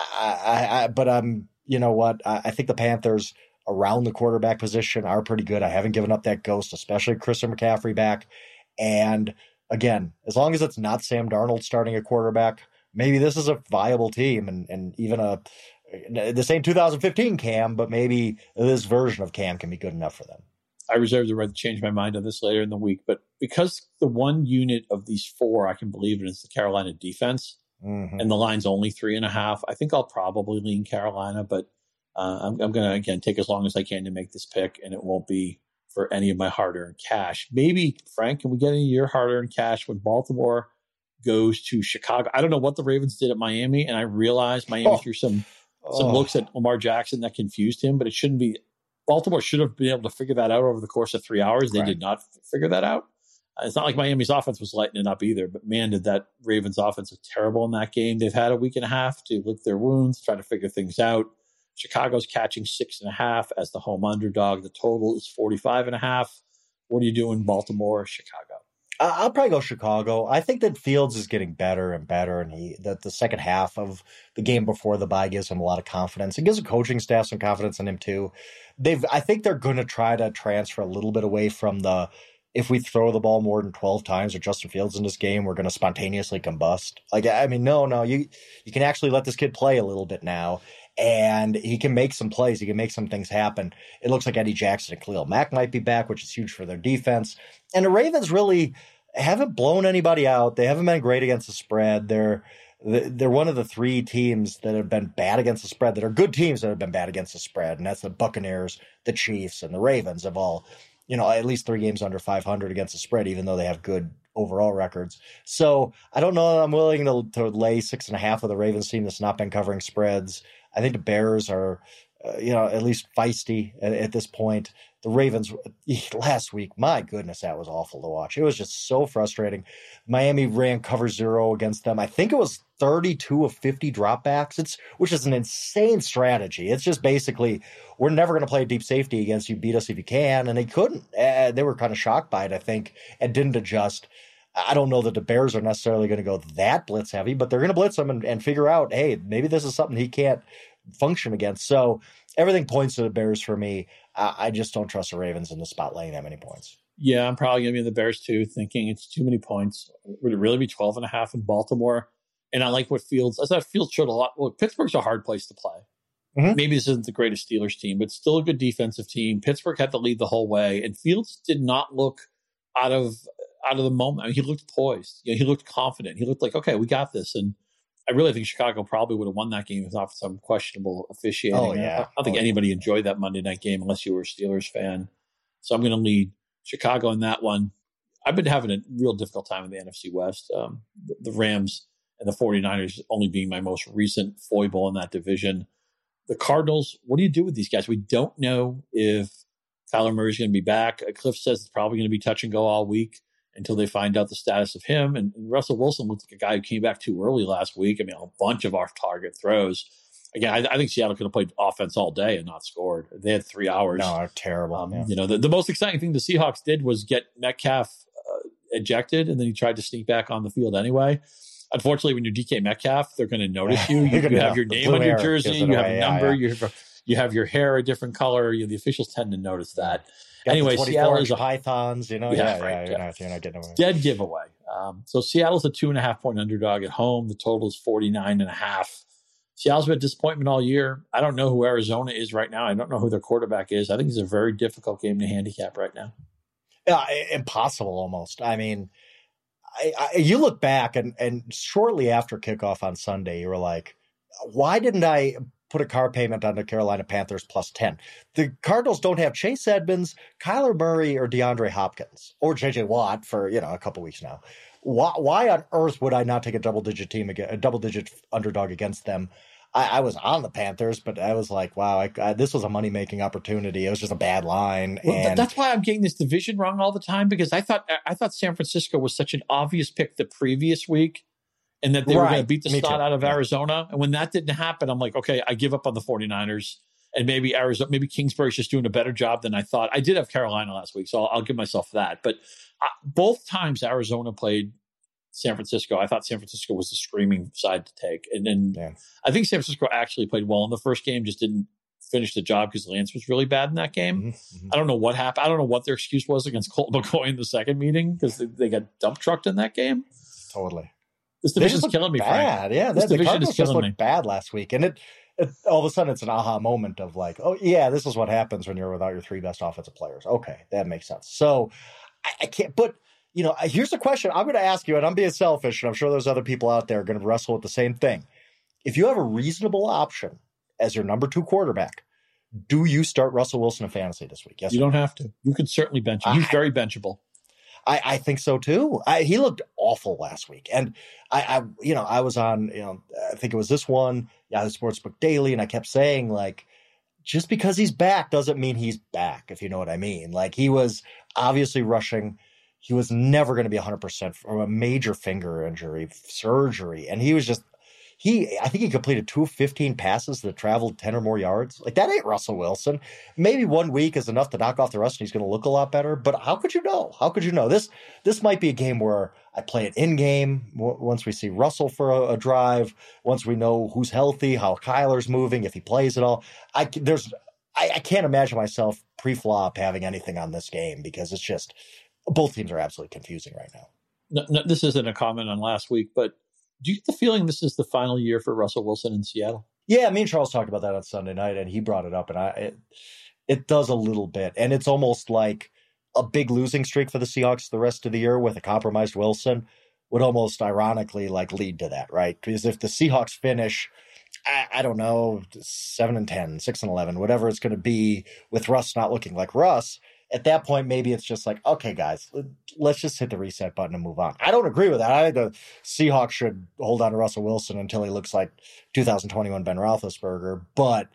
but you know what? I think the Panthers around the quarterback position are pretty good. I haven't given up that ghost, especially Christian McCaffrey back. And again, as long as it's not Sam Darnold starting a quarterback, maybe this is a viable team and even this ain't 2015 Cam, but maybe this version of Cam can be good enough for them. I reserve the right to change my mind on this later in the week, but because the one unit of these four I can believe in is the Carolina defense, and the line's only 3.5, I think I'll probably lean Carolina, but I'm going to, again, take as long as I can to make this pick, and it won't be for any of my hard-earned cash. Maybe, Frank, can we get any of your hard-earned cash when Baltimore goes to Chicago? I don't know what the Ravens did at Miami, and I realized Miami threw some looks at Lamar Jackson that confused him, but it shouldn't be. Baltimore should have been able to figure that out over the course of 3 hours. They did not figure that out. It's not like Miami's offense was lighting it up either, but man, did that Ravens offense look terrible in that game. They've had a week and a half to lick their wounds, try to figure things out. Chicago's catching 6.5 as the home underdog. The total is 45.5. What are you doing, Baltimore or Chicago? I'll probably go Chicago. I think that Fields is getting better and better, and the second half of the game before the bye gives him a lot of confidence. It gives the coaching staff some confidence in him too. I think they're going to try to transfer a little bit away from if we throw the ball more than 12 times with Justin Fields in this game, we're going to spontaneously combust. No, you can actually let this kid play a little bit now, and he can make some plays. He can make some things happen. It looks like Eddie Jackson and Khalil Mack might be back, which is huge for their defense. And the Ravens really haven't blown anybody out. They haven't been great against the spread. They're one of the three teams that have been bad against the spread, that are good teams that have been bad against the spread. And that's the Buccaneers, the Chiefs, and the Ravens have all, at least 3 games under 500 against the spread, even though they have good overall records. So I don't know that I'm willing to lay 6.5 with the Ravens team that's not been covering spreads. I think the Bears are, at least feisty at this point. The Ravens last week, my goodness, that was awful to watch. It was just so frustrating. Miami ran cover 0 against them. I think it was 32 of 50 dropbacks, which is an insane strategy. It's just basically, we're never going to play a deep safety against you. Beat us if you can. And they couldn't. They were kind of shocked by it, I think, and didn't adjust. I don't know that the Bears are necessarily going to go that blitz heavy, but they're going to blitz him and figure out, hey, maybe this is something he can't function against. So everything points to the Bears for me. I just don't trust the Ravens in the spot laying that many points. Yeah, I'm probably going to be in the Bears too, thinking it's too many points. Would it really be 12.5 in Baltimore? And I like what Fields. I thought Fields showed a lot. Well, Pittsburgh's a hard place to play. Maybe this isn't the greatest Steelers team, but still a good defensive team. Pittsburgh had to lead the whole way, and Fields did not look out of the moment. I mean, he looked poised. He looked confident. He looked like, okay, we got this. And I really think Chicago probably would have won that game if not for some questionable officiating. Oh, yeah. I don't think anybody enjoyed that Monday night game unless you were a Steelers fan. So I'm going to lead Chicago in that one. I've been having a real difficult time in the NFC West. The Rams and the 49ers only being my most recent foible in that division. The Cardinals, what do you do with these guys? We don't know if Kyler Murray's going to be back. Cliff says it's probably going to be touch and go all week until they find out the status of him. And Russell Wilson looks like a guy who came back too early last week. I mean, a bunch of off-target throws. Again, I think Seattle could have played offense all day and not scored. They had 3 hours. No, terrible. Yeah. The most exciting thing the Seahawks did was get Metcalf ejected, and then he tried to sneak back on the field anyway. Unfortunately, when you're DK Metcalf, they're going to notice you. You have your name on your jersey. You have a number. You have your hair a different color. The officials tend to notice that. Anyway, Seattle is pythons, You're not getting away. Dead giveaway. So Seattle's a 2.5-point underdog at home. The total is 49.5. Seattle's been a disappointment all year. I don't know who Arizona is right now. I don't know who their quarterback is. I think it's a very difficult game to handicap right now. Impossible almost. I mean, you look back and shortly after kickoff on Sunday, you were like, why didn't I put a car payment on the Carolina Panthers plus 10? The Cardinals don't have Chase Edmonds, Kyler Murray, or DeAndre Hopkins, or J.J. Watt for, a couple weeks now. why on earth would I not take a double-digit team again, a double-digit underdog against them? I was on the Panthers, but I was like, wow, this was a money-making opportunity. It was just a bad line. Well, and that's why I'm getting this division wrong all the time, because I thought San Francisco was such an obvious pick the previous week, and that they were going to beat the snot out of Arizona. And when that didn't happen, I'm like, okay, I give up on the 49ers. And maybe Kingsbury's just doing a better job than I thought. I did have Carolina last week, so I'll give myself that. But both times Arizona played San Francisco, I thought San Francisco was the screaming side to take. And then I think San Francisco actually played well in the first game, just didn't finish the job because Lance was really bad in that game. Mm-hmm. I don't know what happened. I don't know what their excuse was against Colt McCoy in the second meeting, because they got dump trucked in that game. Totally. This division's killing me, Frank. Yeah, the Cardinals just looked bad last week. And it all of a sudden it's an aha moment of like, oh, yeah, this is what happens when you're without your three best offensive players. Okay, that makes sense. So I can't, but here's the question I'm going to ask you, and I'm being selfish, and I'm sure there's other people out there going to wrestle with the same thing. If you have a reasonable option as your number 2 quarterback, do you start Russell Wilson in fantasy this week? Yes. You don't have to. You could certainly bench him. He's very benchable. I think so too. He looked awful last week, and I was on, I think it was this one, Yahoo Sportsbook Daily, and I kept saying, like, just because he's back doesn't mean he's back, if you know what I mean. Like, he was obviously rushing. He was never going to be 100% from a major finger injury, surgery, and he was just. I think he completed 2 of 15 passes that traveled 10 or more yards. Like, that ain't Russell Wilson. Maybe 1 week is enough to knock off the rest, and he's going to look a lot better. But how could you know? How could you know? This might be a game where I play it in-game once we see Russell for a drive, once we know who's healthy, how Kyler's moving, if he plays at all. I can't imagine myself pre-flop having anything on this game, because it's just both teams are absolutely confusing right now. No, this isn't a comment on last week, but do you get the feeling this is the final year for Russell Wilson in Seattle? Yeah, me and Charles talked about that on Sunday night, and he brought it up, and it does a little bit. And it's almost like a big losing streak for the Seahawks the rest of the year with a compromised Wilson would almost ironically like lead to that, right? Because if the Seahawks finish, I don't know, 7-10, 6-11, whatever it's going to be, with Russ not looking like Russ, at that point, maybe it's just like, okay, guys, let's just hit the reset button and move on. I don't agree with that. I think the Seahawks should hold on to Russell Wilson until he looks like 2021 Ben Roethlisberger. But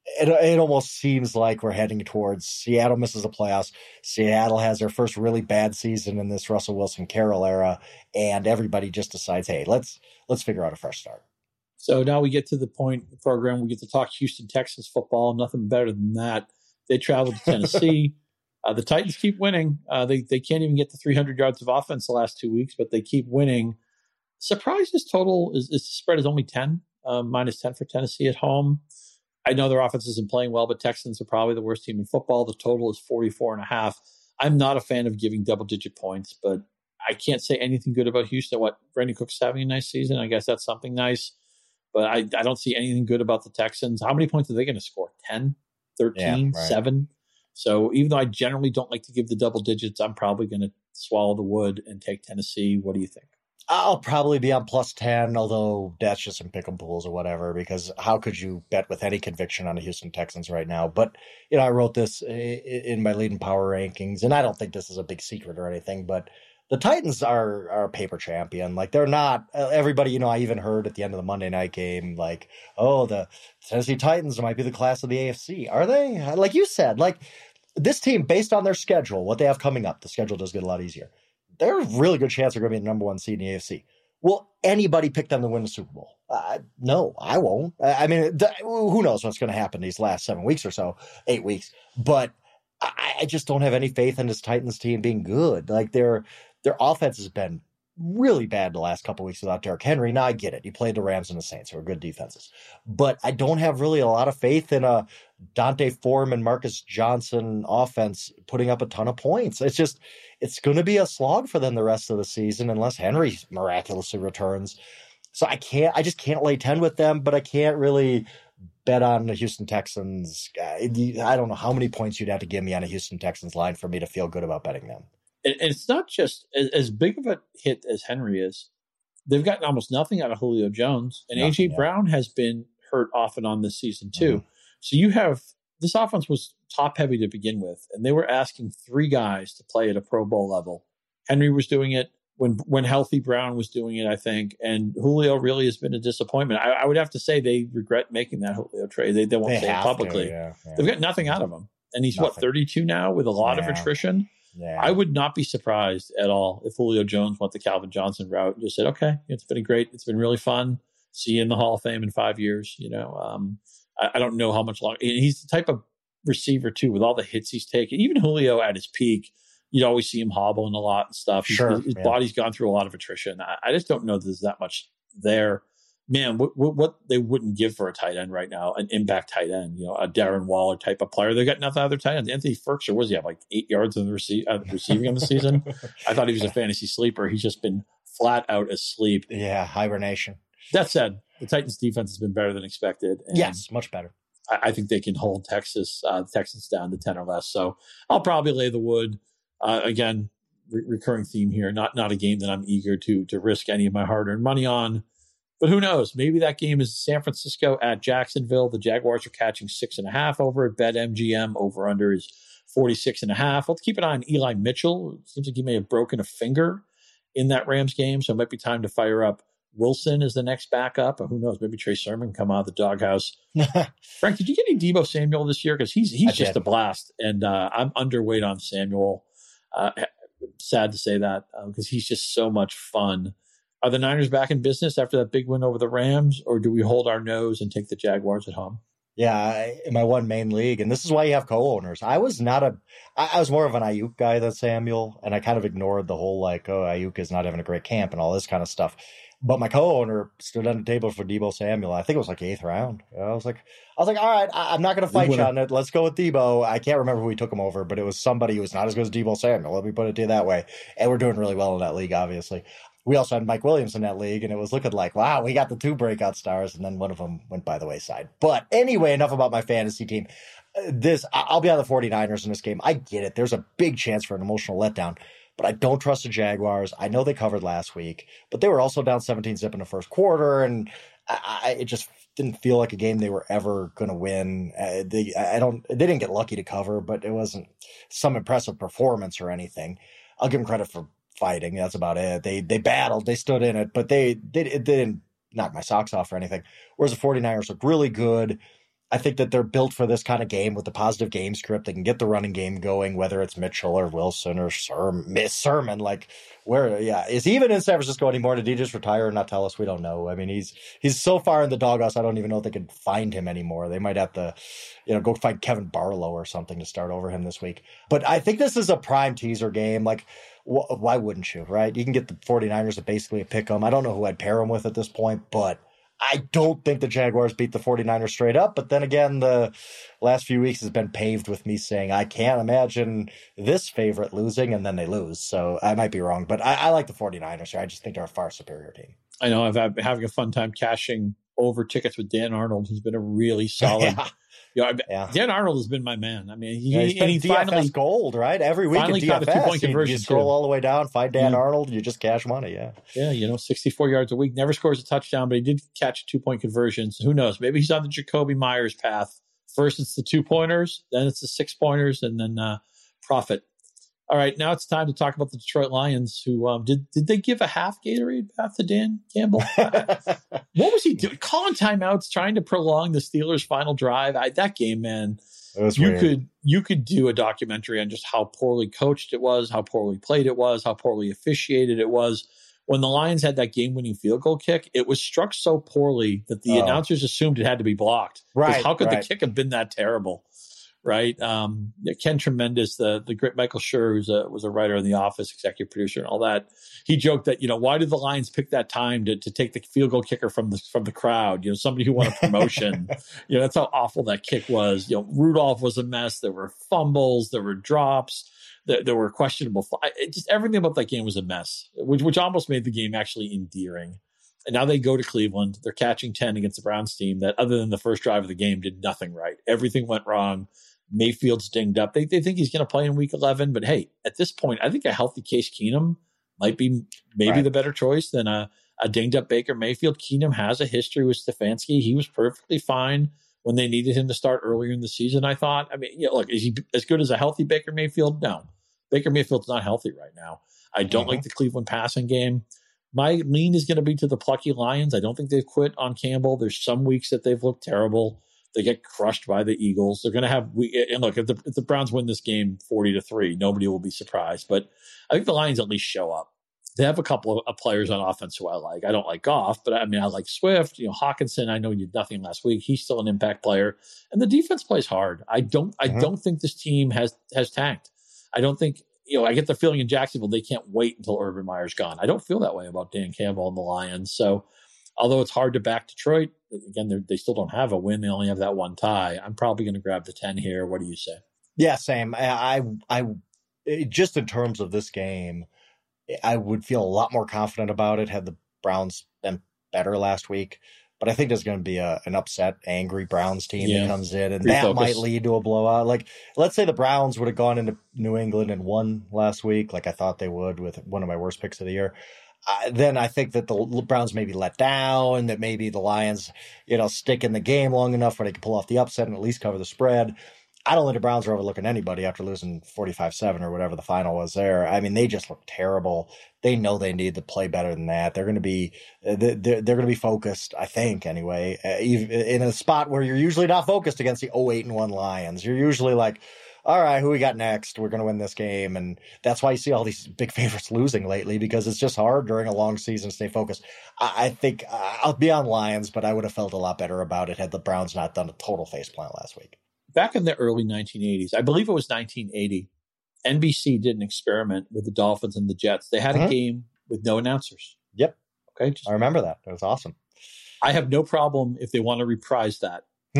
it almost seems like we're heading towards Seattle misses the playoffs. Seattle has their first really bad season in this Russell Wilson-Carroll era, and everybody just decides, hey, let's figure out a fresh start. So now we get to the point in the program, we get to talk Houston Texans football. Nothing better than that. They traveled to Tennessee. The Titans keep winning. They can't even get to 300 yards of offense the last 2 weeks, but they keep winning. Surprises total is the spread is only 10, minus 10 for Tennessee at home. I know their offense isn't playing well, but Texans are probably the worst team in football. The total is 44.5. I'm not a fan of giving double-digit points, but I can't say anything good about Houston. Brandon Cook's having a nice season. I guess that's something nice. But I don't see anything good about the Texans. How many points are they going to score? 10, 13, 7? So even though I generally don't like to give the double digits, I'm probably going to swallow the wood and take Tennessee. What do you think? I'll probably be on plus 10, although that's just some pick 'em pools or whatever, because how could you bet with any conviction on the Houston Texans right now? But, I wrote this in my leading power rankings, and I don't think this is a big secret or anything, but the Titans are a paper champion. Like, they're not everybody, I even heard at the end of the Monday night game, like, oh, the Tennessee Titans might be the class of the AFC. Are they? Like you said, like, this team, based on their schedule, what they have coming up, the schedule does get a lot easier. There's a really good chance they're going to be the number 1 seed in the AFC. Will anybody pick them to win the Super Bowl? No, I won't. I mean, who knows what's going to happen these last 7 weeks or so, 8 weeks. But I just don't have any faith in this Titans team being good. Like, their offense has been really bad the last couple of weeks without Derrick Henry. Now, I get it. He played the Rams and the Saints, who are good defenses. But I don't have really a lot of faith in a Dante Foreman, Marcus Johnson offense putting up a ton of points. It's going to be a slog for them the rest of the season unless Henry miraculously returns. So I just can't lay 10 with them, but I can't really bet on the Houston Texans. I don't know how many points you'd have to give me on a Houston Texans line for me to feel good about betting them. And it's not just as big of a hit as Henry is. They've gotten almost nothing out of Julio Jones, and A.J. Brown has been hurt off and on this season too. Mm-hmm. So you have this offense was top heavy to begin with, and they were asking 3 guys to play at a Pro Bowl level. Henry was doing it. when healthy Brown was doing it, I think. And Julio really has been a disappointment. I would have to say they regret making that Julio trade. They won't say it publicly. Yeah. They've got nothing out of him. And he's, Nothing. 32 now with a lot of attrition? Yeah. I would not be surprised at all if Julio Jones went the Calvin Johnson route and just said, okay, it's been really fun. See you in the Hall of Fame in 5 years. I don't know how much longer. He's the type of receiver, too, with all the hits he's taken. Even Julio at his peak, you'd always see him hobbling a lot and stuff. His body's gone through a lot of attrition. I just don't know that there's that much there. Man, what they wouldn't give for a tight end right now, an impact tight end, a Darren Waller type of player. They got nothing other tight ends. Anthony Firkser, what does he have, like 8 yards in the receiving on the season? I thought he was a fantasy sleeper. He's just been flat out asleep. Yeah, hibernation. That said, the Titans defense has been better than expected. Yes, much better. I think they can hold Texans down to 10 or less. So I'll probably lay the wood. Again, recurring theme here. Not a game that I'm eager to risk any of my hard-earned money on. But who knows? Maybe that game is San Francisco at Jacksonville. The Jaguars are catching 6.5 over at BetMGM. Over under is 46.5. Let's keep an eye on Eli Mitchell. It seems like he may have broken a finger in that Rams game, so it might be time to fire up Wilson as the next backup. Or who knows? Maybe Trey Sermon come out of the doghouse. Frank, did you get any Deebo Samuel this year? Because he's just a blast, and I'm underweight on Samuel. Sad to say that because he's just so much fun. Are the Niners back in business after that big win over the Rams, or do we hold our nose and take the Jaguars at home? Yeah, in my one main league, and this is why you have co-owners. I was more of an Ayuk guy than Samuel, and I kind of ignored the whole Ayuk is not having a great camp and all this kind of stuff. But my co-owner stood on the table for Deebo Samuel. I think it was like 8th round. I was like, all right, I'm not going to fight you on it. Let's go with Deebo. I can't remember who we took him over, but it was somebody who was not as good as Deebo Samuel. Let me put it to you that way. And we're doing really well in that league, obviously. We also had Mike Williams in that league, and it was looking like, wow, we got the 2 breakout stars, and then one of them went by the wayside. But anyway, enough about my fantasy team. I'll be on the 49ers in this game. I get it. There's a big chance for an emotional letdown, but I don't trust the Jaguars. I know they covered last week, but they were also down 17-zip in the first quarter, and it just didn't feel like a game they were ever going to win. They didn't get lucky to cover, but it wasn't some impressive performance or anything. I'll give them credit for fighting. That's about it. They battled, they stood in it, but they didn't knock my socks off or anything. Whereas the 49ers look really good. I think that they're built for this kind of game with the positive game script. They can get the running game going, whether it's Mitchell or Wilson or Sermon. Is he even in San Francisco anymore? Did he just retire and not tell us? We don't know. I mean, he's so far in the doghouse, I don't even know if they could find him anymore. They might have to, go find Kevin Barlow or something to start over him this week. But I think this is a prime teaser game. Like, why wouldn't you, right? You can get the 49ers to basically pick them. I don't know who I'd pair them with at this point, but I don't think the Jaguars beat the 49ers straight up. But then again, the last few weeks has been paved with me saying I can't imagine this favorite losing, and then they lose. So I might be wrong, but I like the 49ers here. I just think they're a far superior team. I know I've been having a fun time cashing over tickets with Dan Arnold, who's been a really solid. Dan Arnold has been my man. I mean, he finally gold, right? Every week in DFS, the 2-point conversion. You scroll all the way down, find Dan Arnold, you just cash money. Yeah, 64 yards a week, never scores a touchdown, but he did catch 2-point conversions. Who knows? Maybe he's on the Jacoby Myers path. First, it's the 2-pointers, then it's the 6-pointers, and then profit. All right, now it's time to talk about the Detroit Lions, who did they give a half Gatorade bath to Dan Campbell? What was he doing? Calling timeouts, trying to prolong the Steelers' final drive. That game, man, you could do a documentary on just how poorly coached it was, how poorly played it was, how poorly officiated it was. When the Lions had that game-winning field goal kick, it was struck so poorly that the announcers assumed it had to be blocked. Right? How could the kick have been that terrible? Right. Ken Tremendous, the great Michael Schur, who was a writer in The Office, executive producer and all that. He joked that, why did the Lions pick that time to take the field goal kicker from the crowd? Somebody who won a promotion. That's how awful that kick was. Rudolph was a mess. There were fumbles. There were drops. There were questionable. Just everything about that game was a mess, which almost made the game actually endearing. And now they go to Cleveland. They're catching 10 against the Browns team that, other than the first drive of the game, did nothing right. Everything went wrong. Mayfield's dinged up. They think he's going to play in week 11, but hey, at this point, I think a healthy Case Keenum might be the better choice than a dinged up Baker Mayfield. Keenum has a history with Stefanski. He was perfectly fine when they needed him to start earlier in the season, I thought. I mean, look, is he as good as a healthy Baker Mayfield? No. Baker Mayfield's not healthy right now. I don't like the Cleveland passing game. My lean is going to be to the plucky Lions. I don't think they've quit on Campbell. There's some weeks that they've looked terrible. They get crushed by the Eagles. They're going to have and look, if the Browns win this game 40-3, nobody will be surprised. But I think the Lions at least show up. They have a couple of players on offense who I like. I don't like Goff, but I like Swift. Hawkinson, I know he did nothing last week. He's still an impact player. And the defense plays hard. I don't think this team has tanked. I don't think, I get the feeling in Jacksonville they can't wait until Urban Meyer's gone. I don't feel that way about Dan Campbell and the Lions. So although it's hard to back Detroit, again, they still don't have a win. They only have that one tie. I'm probably going to grab the 10 here. What do you say? Yeah, same. I just in terms of this game, I would feel a lot more confident about it had the Browns been better last week. But I think there's going to be an upset, angry Browns team that comes in, and that might lead to a blowout. Like, let's say the Browns would have gone into New England and won last week, like I thought they would with one of my worst picks of the year. Then I think that the Browns may be let down, that maybe the Lions, stick in the game long enough where they can pull off the upset and at least cover the spread. I don't think the Browns are overlooking anybody after losing 45-7 or whatever the final was there. I mean, they just look terrible. They know they need to play better than that. They're going to be they're going to be focused, I think, anyway, in a spot where you're usually not focused against the 0-8-1 Lions. You're usually like, all right, who we got next? We're going to win this game. And that's why you see all these big favorites losing lately, because it's just hard during a long season to stay focused. I think I'll be on Lions, but I would have felt a lot better about it had the Browns not done a total faceplant last week. Back in the early 1980s, I believe it was 1980, NBC did an experiment with the Dolphins and the Jets. They had a game with no announcers. Yep. Okay. I remember that. It was awesome. I have no problem if they want to reprise that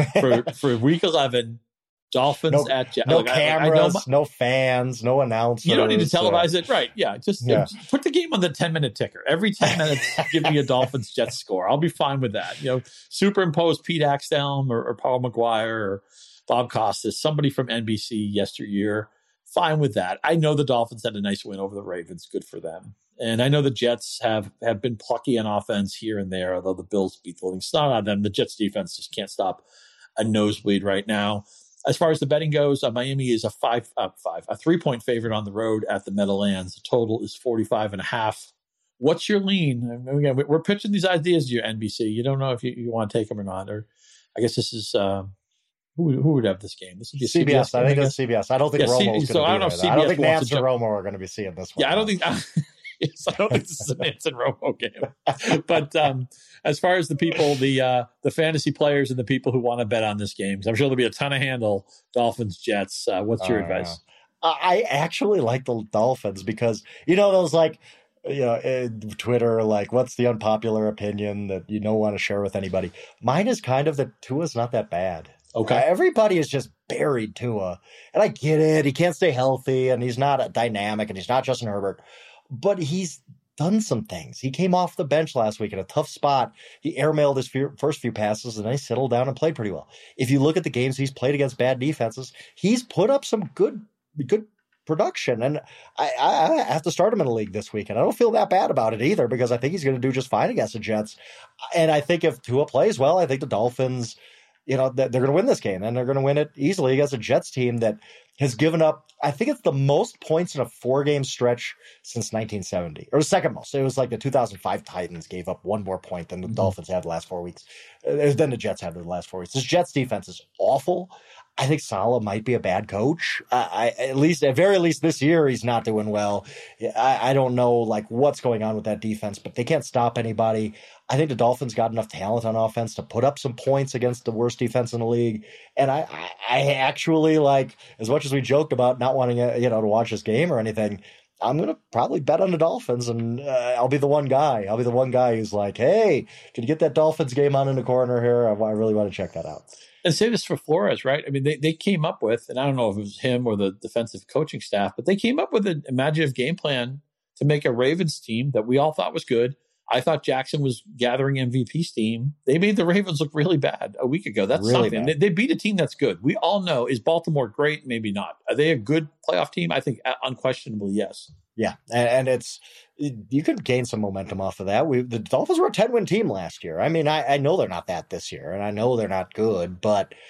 for week 11. Dolphins at Jets. No cameras, no fans, no announcers. You don't need to televise it. Right. Yeah. Just put the game on the 10-minute ticker. Every 10 minutes, give me a Dolphins Jets score. I'll be fine with that. Superimpose Pete Axthelm or Paul McGuire or Bob Costas, somebody from NBC yesteryear. Fine with that. I know the Dolphins had a nice win over the Ravens. Good for them. And I know the Jets have been plucky on offense here and there, although the Bills beat the living snot out of them. The Jets defense just can't stop a nosebleed right now. As far as the betting goes, Miami is a 3-point favorite on the road at the Meadowlands. The total is 45.5. What's your lean? Again, we're pitching these ideas to you, NBC. You don't know if you want to take them or not. Or I guess this is who would have this game? This would be CBS. I think it's CBS. I don't think Romo's going to be there. I don't think Nance and Romo are going to be seeing this one. Yeah, I don't think this is a Nance and Romo game. But as far as the people, the fantasy players and the people who want to bet on this game, I'm sure there'll be a ton of handle. Dolphins, Jets. What's your advice? I actually like the Dolphins because those Twitter, like, what's the unpopular opinion that you don't want to share with anybody? Mine is kind of that Tua's not that bad. Okay. Everybody is just buried Tua. And I get it. He can't stay healthy and he's not dynamic and he's not Justin Herbert. But he's done some things. He came off the bench last week in a tough spot. He airmailed his first few passes and then he settled down and played pretty well. If you look at the games he's played against bad defenses, he's put up some good production. And I have to start him in the league this week. And I don't feel that bad about it either because I think he's going to do just fine against the Jets. And I think if Tua plays well, I think the Dolphins, they're going to win this game, and they're going to win it easily against a Jets team that has given up, I think it's the most points in a 4-game stretch since 1970, or the second most. It was like the 2005 Titans gave up one more point than the Dolphins had the last 4 weeks. Then the Jets had the last 4 weeks. This Jets defense is awful. I think Saleh might be a bad coach. At very least this year, he's not doing well. I don't know what's going on with that defense, but they can't stop anybody. I think the Dolphins got enough talent on offense to put up some points against the worst defense in the league. And I actually, as much as we joked about not wanting to watch this game or anything, I'm going to probably bet on the Dolphins, and I'll be the one guy. I'll be the one guy who's like, hey, can you get that Dolphins game on in the corner here? I really want to check that out. And say this for Flores, right? I mean, they came up with, and I don't know if it was him or the defensive coaching staff, but they came up with an imaginative game plan to make a Ravens team that we all thought was good. I thought Jackson was gathering MVP steam. They made the Ravens look really bad a week ago. That's really something. They beat a team that's good. We all know, is Baltimore great? Maybe not. Are they a good playoff team? I think unquestionably yes. Yeah, and it's you could gain some momentum off of that. The Dolphins were a 10-win team last year. I mean, I know they're not that this year, and I know they're not good, but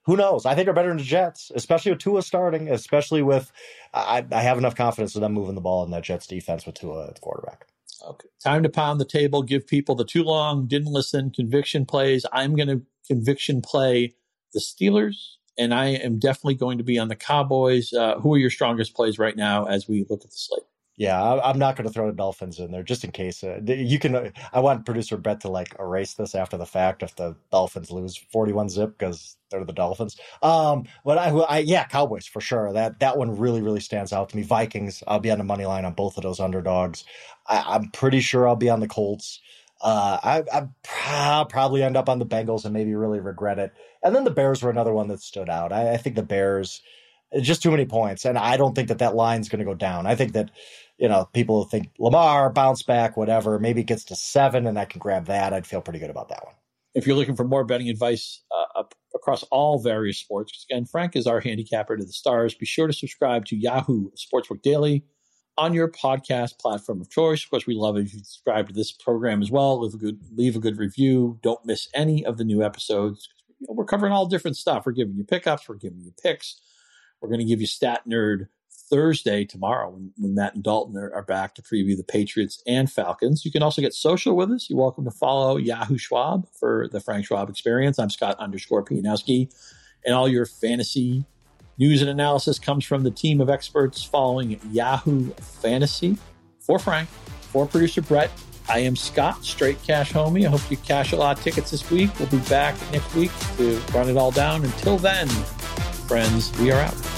who knows? I think they're better than the Jets, especially with Tua starting, especially with, I have enough confidence in them moving the ball in that Jets defense with Tua at the quarterback. Okay. Time to pound the table, give people the too long, didn't listen, conviction plays. I'm going to conviction play the Steelers, and I am definitely going to be on the Cowboys. Who are your strongest plays right now as we look at the slate? Yeah, I'm not going to throw the Dolphins in there just in case. You can. I want producer Brett to erase this after the fact if the Dolphins lose 41-zip because they're the Dolphins. But yeah, Cowboys for sure. That one really stands out to me. Vikings. I'll be on the money line on both of those underdogs. I'm pretty sure I'll be on the Colts. I'll probably end up on the Bengals and maybe really regret it. And then the Bears were another one that stood out. I think the Bears. Just too many points, and I don't think that line's going to go down. I think that, people think Lamar, bounce back, whatever. Maybe it gets to 7, and I can grab that. I'd feel pretty good about that one. If you're looking for more betting advice across all various sports, again, Frank is our handicapper to the stars. Be sure to subscribe to Yahoo Sportsbook Daily on your podcast platform of choice. Of course, we love it if you subscribe to this program as well. Leave a good review. Don't miss any of the new episodes. We're covering all different stuff. We're giving you pickups. We're giving you picks. We're going to give you Stat Nerd Thursday tomorrow when Matt and Dalton are back to preview the Patriots and Falcons. You can also get social with us. You're welcome to follow Yahoo Schwab for the Frank Schwab Experience. I'm Scott_Pianowski. And all your fantasy news and analysis comes from the team of experts following Yahoo Fantasy. For Frank, for producer Brett, I am Scott, straight cash homie. I hope you cash a lot of tickets this week. We'll be back next week to run it all down. Until then, friends, we are out.